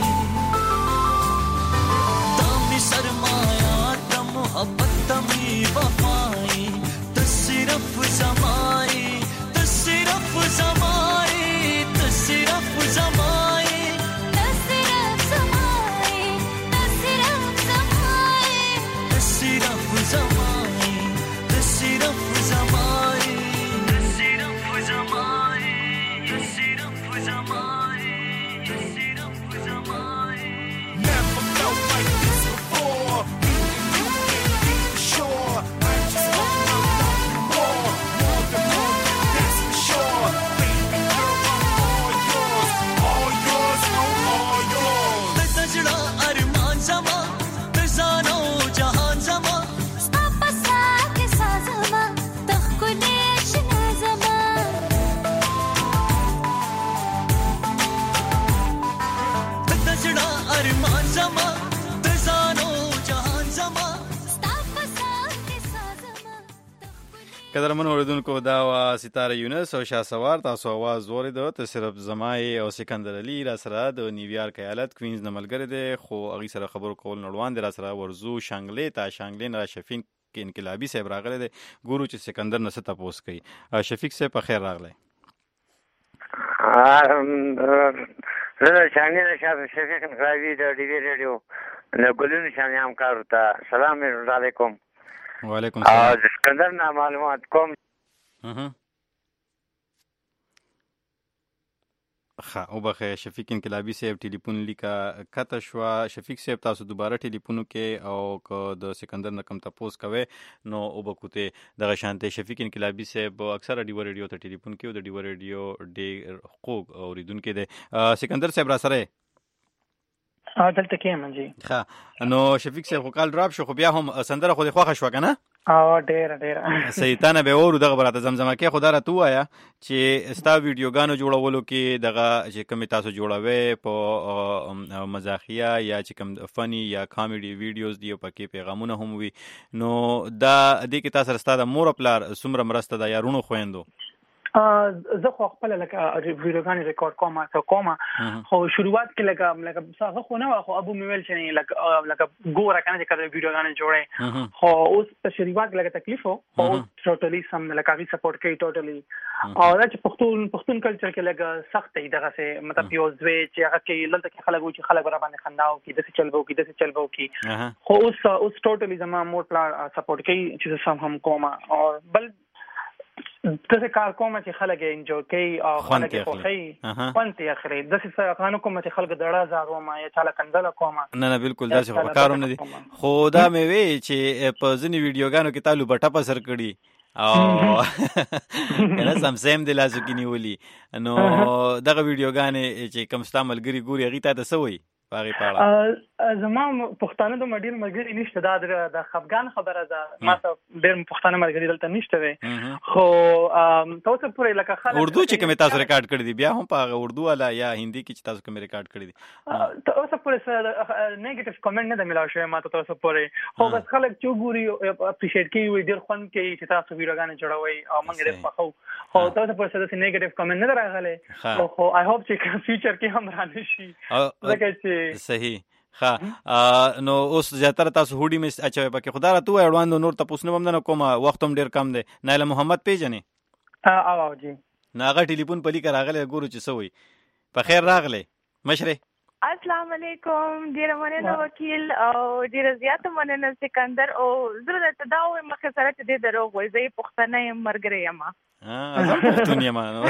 تامی سرمایہ تا محبت می وفای تو صرف زمائے تو صرف زمائے تو صرف زمائے تو صرف زمائے تو صرف زمائے تو صرف زمائے تو صرف زمائے قدرمن اوریدونکو دا وا ستاره یونس او شاسوار تاسو आवाज اوریدو ته صرف زمای او سکندر علی را سره د نیویارک ایالت کوینز نه ملګری دی خو هغه سره خبرو کول نړوان دی را سره ورزو شانګلې را شفیق انقلابی صاحب راغله دی ګورو چې سکندر نس ته پوس کوي شفیق صاحب په خیر راغله زه شانګلې شفیق انقلابی د ډیوی ریډیو نه ګلون شامیام کارو ته سلام علیکم وعلیکم السلام سکندر نه معلومات کوم او بخیر شفیق انقلابی صاحب ټلیفون لیکا کته شو شفیق صاحب تاسو دوباره ټلیفون کې او که د سکندر نکم تاسو کوي نو او بکوته د شانته شفیق انقلابی صاحب اکثر ډیو ریډیو ته ټلیفون کې او د ډیو ریډیو ډیر حقوق اوریدونکو د سکندر صاحب را سره دلته کې منځي ښه نو شفیق صاحب کال ډراپ شو خو بیا هم سندره خو د خوښه شو کنه ډیر سیتانه به ورو دغه براته زمزمه کې خدا را تو آیا چې ستا ویډیوګانو جوړولو کې دغه چې کوم تاسو جوړوي په مزاحیه یا چې کوم فنی یا کامیډي ویډیوز دی په کې پیغامونه هم وي نو دا د کې تاسو ستاسو مور پلار سمره مرسته دا یارونو خويندو زه خو خپل لکه ویډیوګان ریکارډ کوم خو شروعات کې لکه څنګه خو نه خو ابو میول چې لکه ګوره کنه چې کله ویډیوګان جوړه خو اوس په شروعات لکه تکلیف خو ټوټلی سم لکه هغه سپورټ کوي ټوټلی او دا چې پښتون کلچر کې لکه سخت دی دغه څه مطلب یو ځوی چې هغه کې لته کې خلک و چې خلک را باندې خنداو کې د څه چلبو کې خو اوس ټوټلی زما مور پلان سپورټ کوي چې سم هم کوم او بل دغه کار کوم چې خلک انجوای کوي او خلک خوښي وانته اخري دغه څه قانون کوم چې خلک دړه زارو ما یا چاله کندل کوم نه بالکل دا څه کارونه دي خو دا مې وی چې په ځینی ویډیوګانو کې تعلق بټه په سر کړي او نه سم د لاسو کې نیولي نو دغه ویډیوګانې چې کوم ستا ملګری ګوري هغه ته سوي باغی پاړه زما پښتانه د مډیر ملګری نشته دا د خفغان خبره ده ما ته ډیر پښتانه ملګری دلته نشته وي خو تاسو پرې لکه خلک اردو چې کوم تاسو ریکارډ کړی دی بیا هم په اردو والا یا هندي کې چې تاسو کوم ریکارډ کړی دی تاسو پرې نیگیټیو کمنټ نه ملاو شوی ما ته تاسو پرې خو بس خلک چې ګوري اپریشیټ کوي ډیر خوند کوي چې تاسو ویډیوګان جوړوي او موږ دې په خو تاسو پرې څه نیگیټیو کمنټ نه راغله خو آی هوپ چې فیوچر کې هم را نشي لکه چې صحیح ښه نو اوس زیاتره تاسو هوډي مس اچوي پکې خدا را تو اړوند نور تاسو نه ومنه کومه وخت هم ډیر کم دی نایله محمد پیژنې او جی ناغه ټلیفون پلی کراغله ګورو چې سوي په خیر راغله مشره السلام علیکم ډیر مننه وکیل او ډیر زیات مننه سکندر او زه د تداوی مخه سره چې دروغ وای زه پښتنه مرګره یم زه پښتون یم نو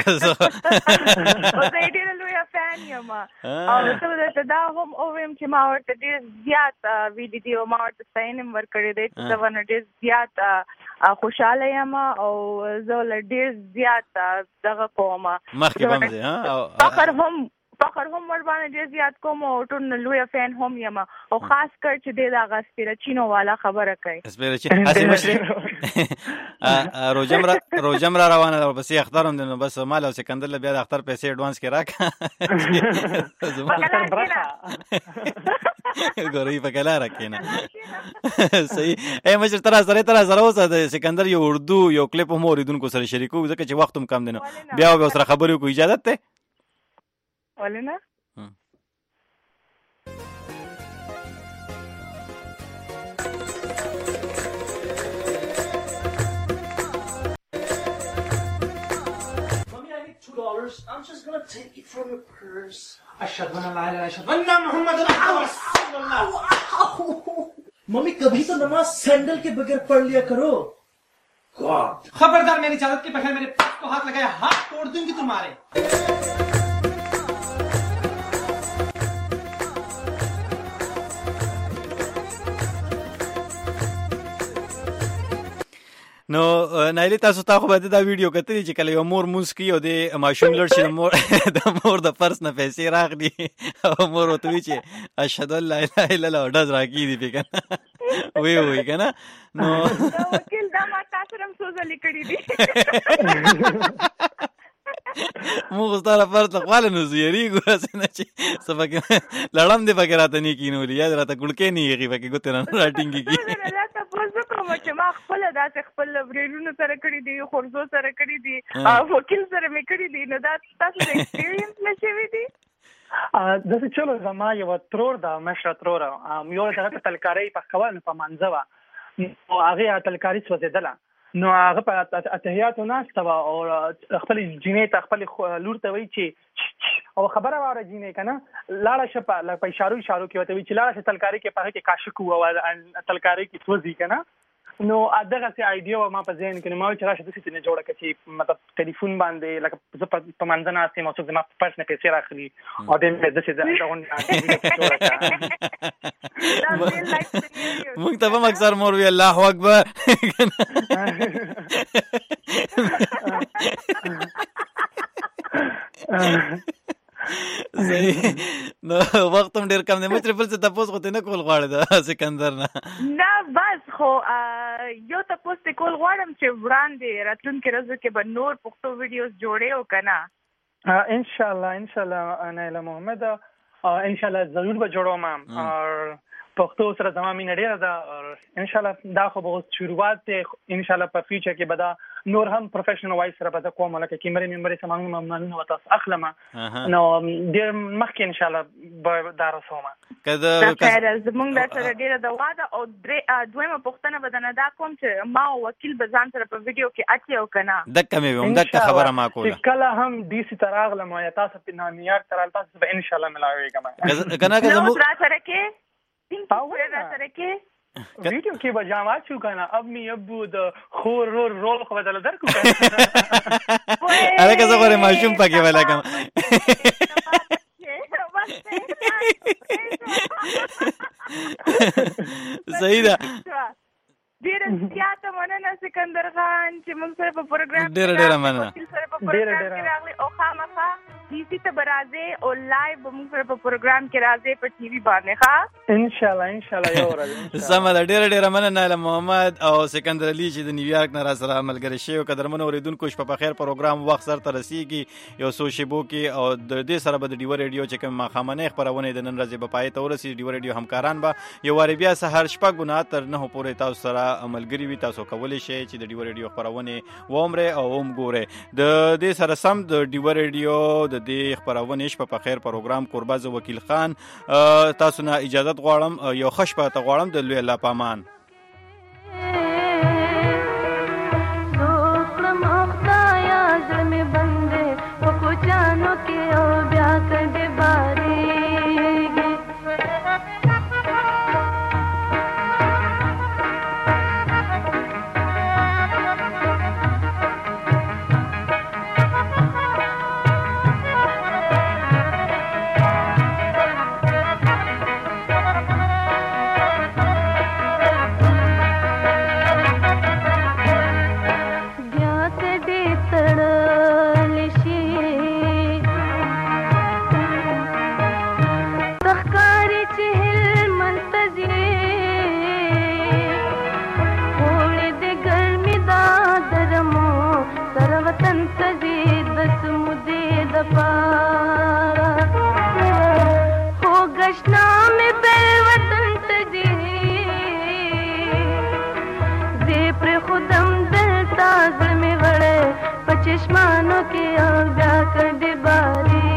زه ډیر لوی فان یم او زه د تداوم او ویم چې ما ورته ډیر زیات ویډیو ما ورته ساين ورکړی دی چې زه ډیر زیات خوشاله یم او زه ډیر زیات دغه کوم مخکې باندې فخر هم ور باندې ډیر زیات کوم او ټول لوی فین هم یم او خاص کر چې د هغه سپیرچینو والا خبره کوي سپیرچینو اسی مشري روجم را روانه ده بس اخترم دنه بس مال او سکندر بیا د اختر پیسې اډوانس کې راک ګورې په کلا راکېنه صحیح. اے مشر تر سره اوسه د سکندر یو اردو یو کلیپ هم اوریدونکو سره شریکو ځکه چې وخت هم کم دی نو بیا به سره خبرې کو اجازه ته ولنه I'm just gonna take it from your purse. أشهد أن لا إله إلا أشهد أن محمد رسول الله. Mummy कभी तो नमाज सैंडल के बगैर पढ़ लिया करो. खबरदार मेरी इजाजत के बगैर मेरे पैर को हाथ लगाया हाथ तोड़ दूंगी तुम्हारे. نو نایلی تاسو ته خو به دا ویډیو کتلی چې کله یو مور موس کوي او د ماشوم لړ شي د مور د پرس نه پیسې راغلي او مور ورته وایي چې اشهد ان لا اله الا الله ډز راکېږي پې که نه وی که نه نو وکیل دا ما تاسو هم څو ځلې کړي دي موږ ستا لپاره ته خواله نو زه یېرېږو هسې نه چې څه پکې لړم دې پکې راته نه کېنولي یا دې راته ګوړکۍ نه یېغي پکې ګوتې نه راټینګې کړي چې ما خپل داسې خپل ورېرونو سره کړي دي خورزو سره کړي دي وکیل سره مې کړي دي نو دا تاسو د ایکسپیرینس نه شوي دي داسې چلو زما یوه ترور ده مشره تروره یو دغه ته تلکارۍ پخول نو په منځه وه نو هغې تلکاري سوځېدله نو هغه په اتحیاتو ناسته وه او خپلې جینۍ ته خپلې لور ته وایي چې او خبره واوره جینۍ که نه لاړه شه په اشارو کې ورته وایي چې لاړه شه تلکارۍ کې په هغې کې کاشک ووهه تلکارۍ کې سوځي که نه نو دغسې آیډیا وه ما په ذهن کې نو ما وایي چې راشه داسې څه نه جوړه کړه چې مطلب ټلیفون باندې لکه زه په منځه ناست یم او څوک زما په پرس نه پیسې راخلي او بیا مې داسې غونډې جوړه کړه موږ ته هم اکثر مور وي الله اکبر صحیح نو وخت هم ډېر کم دی مشرې بل څه تپوس خو ته نه کول غواړې د سکندر نه بس خو یو تپوس ته کول غواړم چې وړاندې راتلونکي ورځو کې به نور پښتو ویډیوز جوړې او که نه انشاءالله نایله محمد انشاءالله ضرور به جوړوم اور پښتو سره زما مینه ډېره ده اور انشاءالله دا خو به اوس شروعات دی انشاءالله په فیوچر کې به دا نور هم پروفیشنل وایس سره به زه کوم لکه کیمرې ممبرې سامانونه ممنونه به تاسو اخلم نو ډېر مخکې انشاءالله به دا رسوم خیر زموږ دا سره ډېره دوا ده او دویمه پوښتنه به درنه دا کوم چې ما وکیل به ځان سره په ویډیو کې اچي او که نه دقه مې همدقه خبره ما کوله چې کله هم ډي سي ته راغلم او یا تاسو په نیویارک ته راغلم تاسو به انشاءالله ملاوېږم که نه که زموږ سره کې ویډیو کې به جامات شو کنه اب می ابو د خور رول خو بدل درکو کنه هغه زه غواړم ماشوم پکې ولګم صحیح ده ډېره زیاته مننه سکندر خان چې موږ سره په پروګرام ډېره مننه او خامخا ډي سي ته به راځې او لایو به موږ سره په پروګرام کې راځې په ټي وي باندې ښه انشاءالله یو ورځ سمه ده ډېره مننه نایله محمد او سکندر علي چې د نیویارک نه راسره ملګري شوي قدرمنو اورېدونکو شپه په خیر پروګرام وخت سرته رسیږي یو څو شیبو کې او د دې سره به د ډیوه ریډیو چې کوم ماښامنۍ خپرونې د نن ورځې به پای ته ورسېږي ډیوه ریډیو همکاران به یو وارې بیا سهار شپږو نه تر 9 پورې تاسو سره ملګري وي تاسو کولی شئ چې د ډیوه ریډیو خپرونې واورئ او هم ګورئ د دې سره سم د ډیوه ریډیو د دې خپرونې شپه په خیر پروګرام کوربه زه وکیل خان تاسو نه اجازت غواړم یو ښه شپه ته غواړم د لوی الله په امان हो गशना में چشمانو کې او بیا کډې باریږي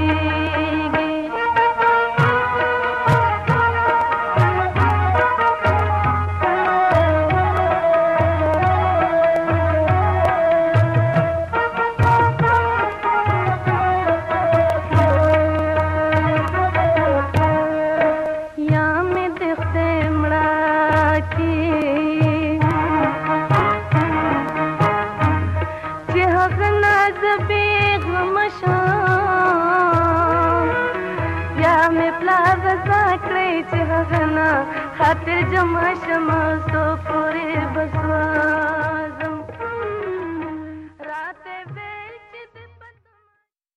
خاطر جمع شمع سو پوری بسوا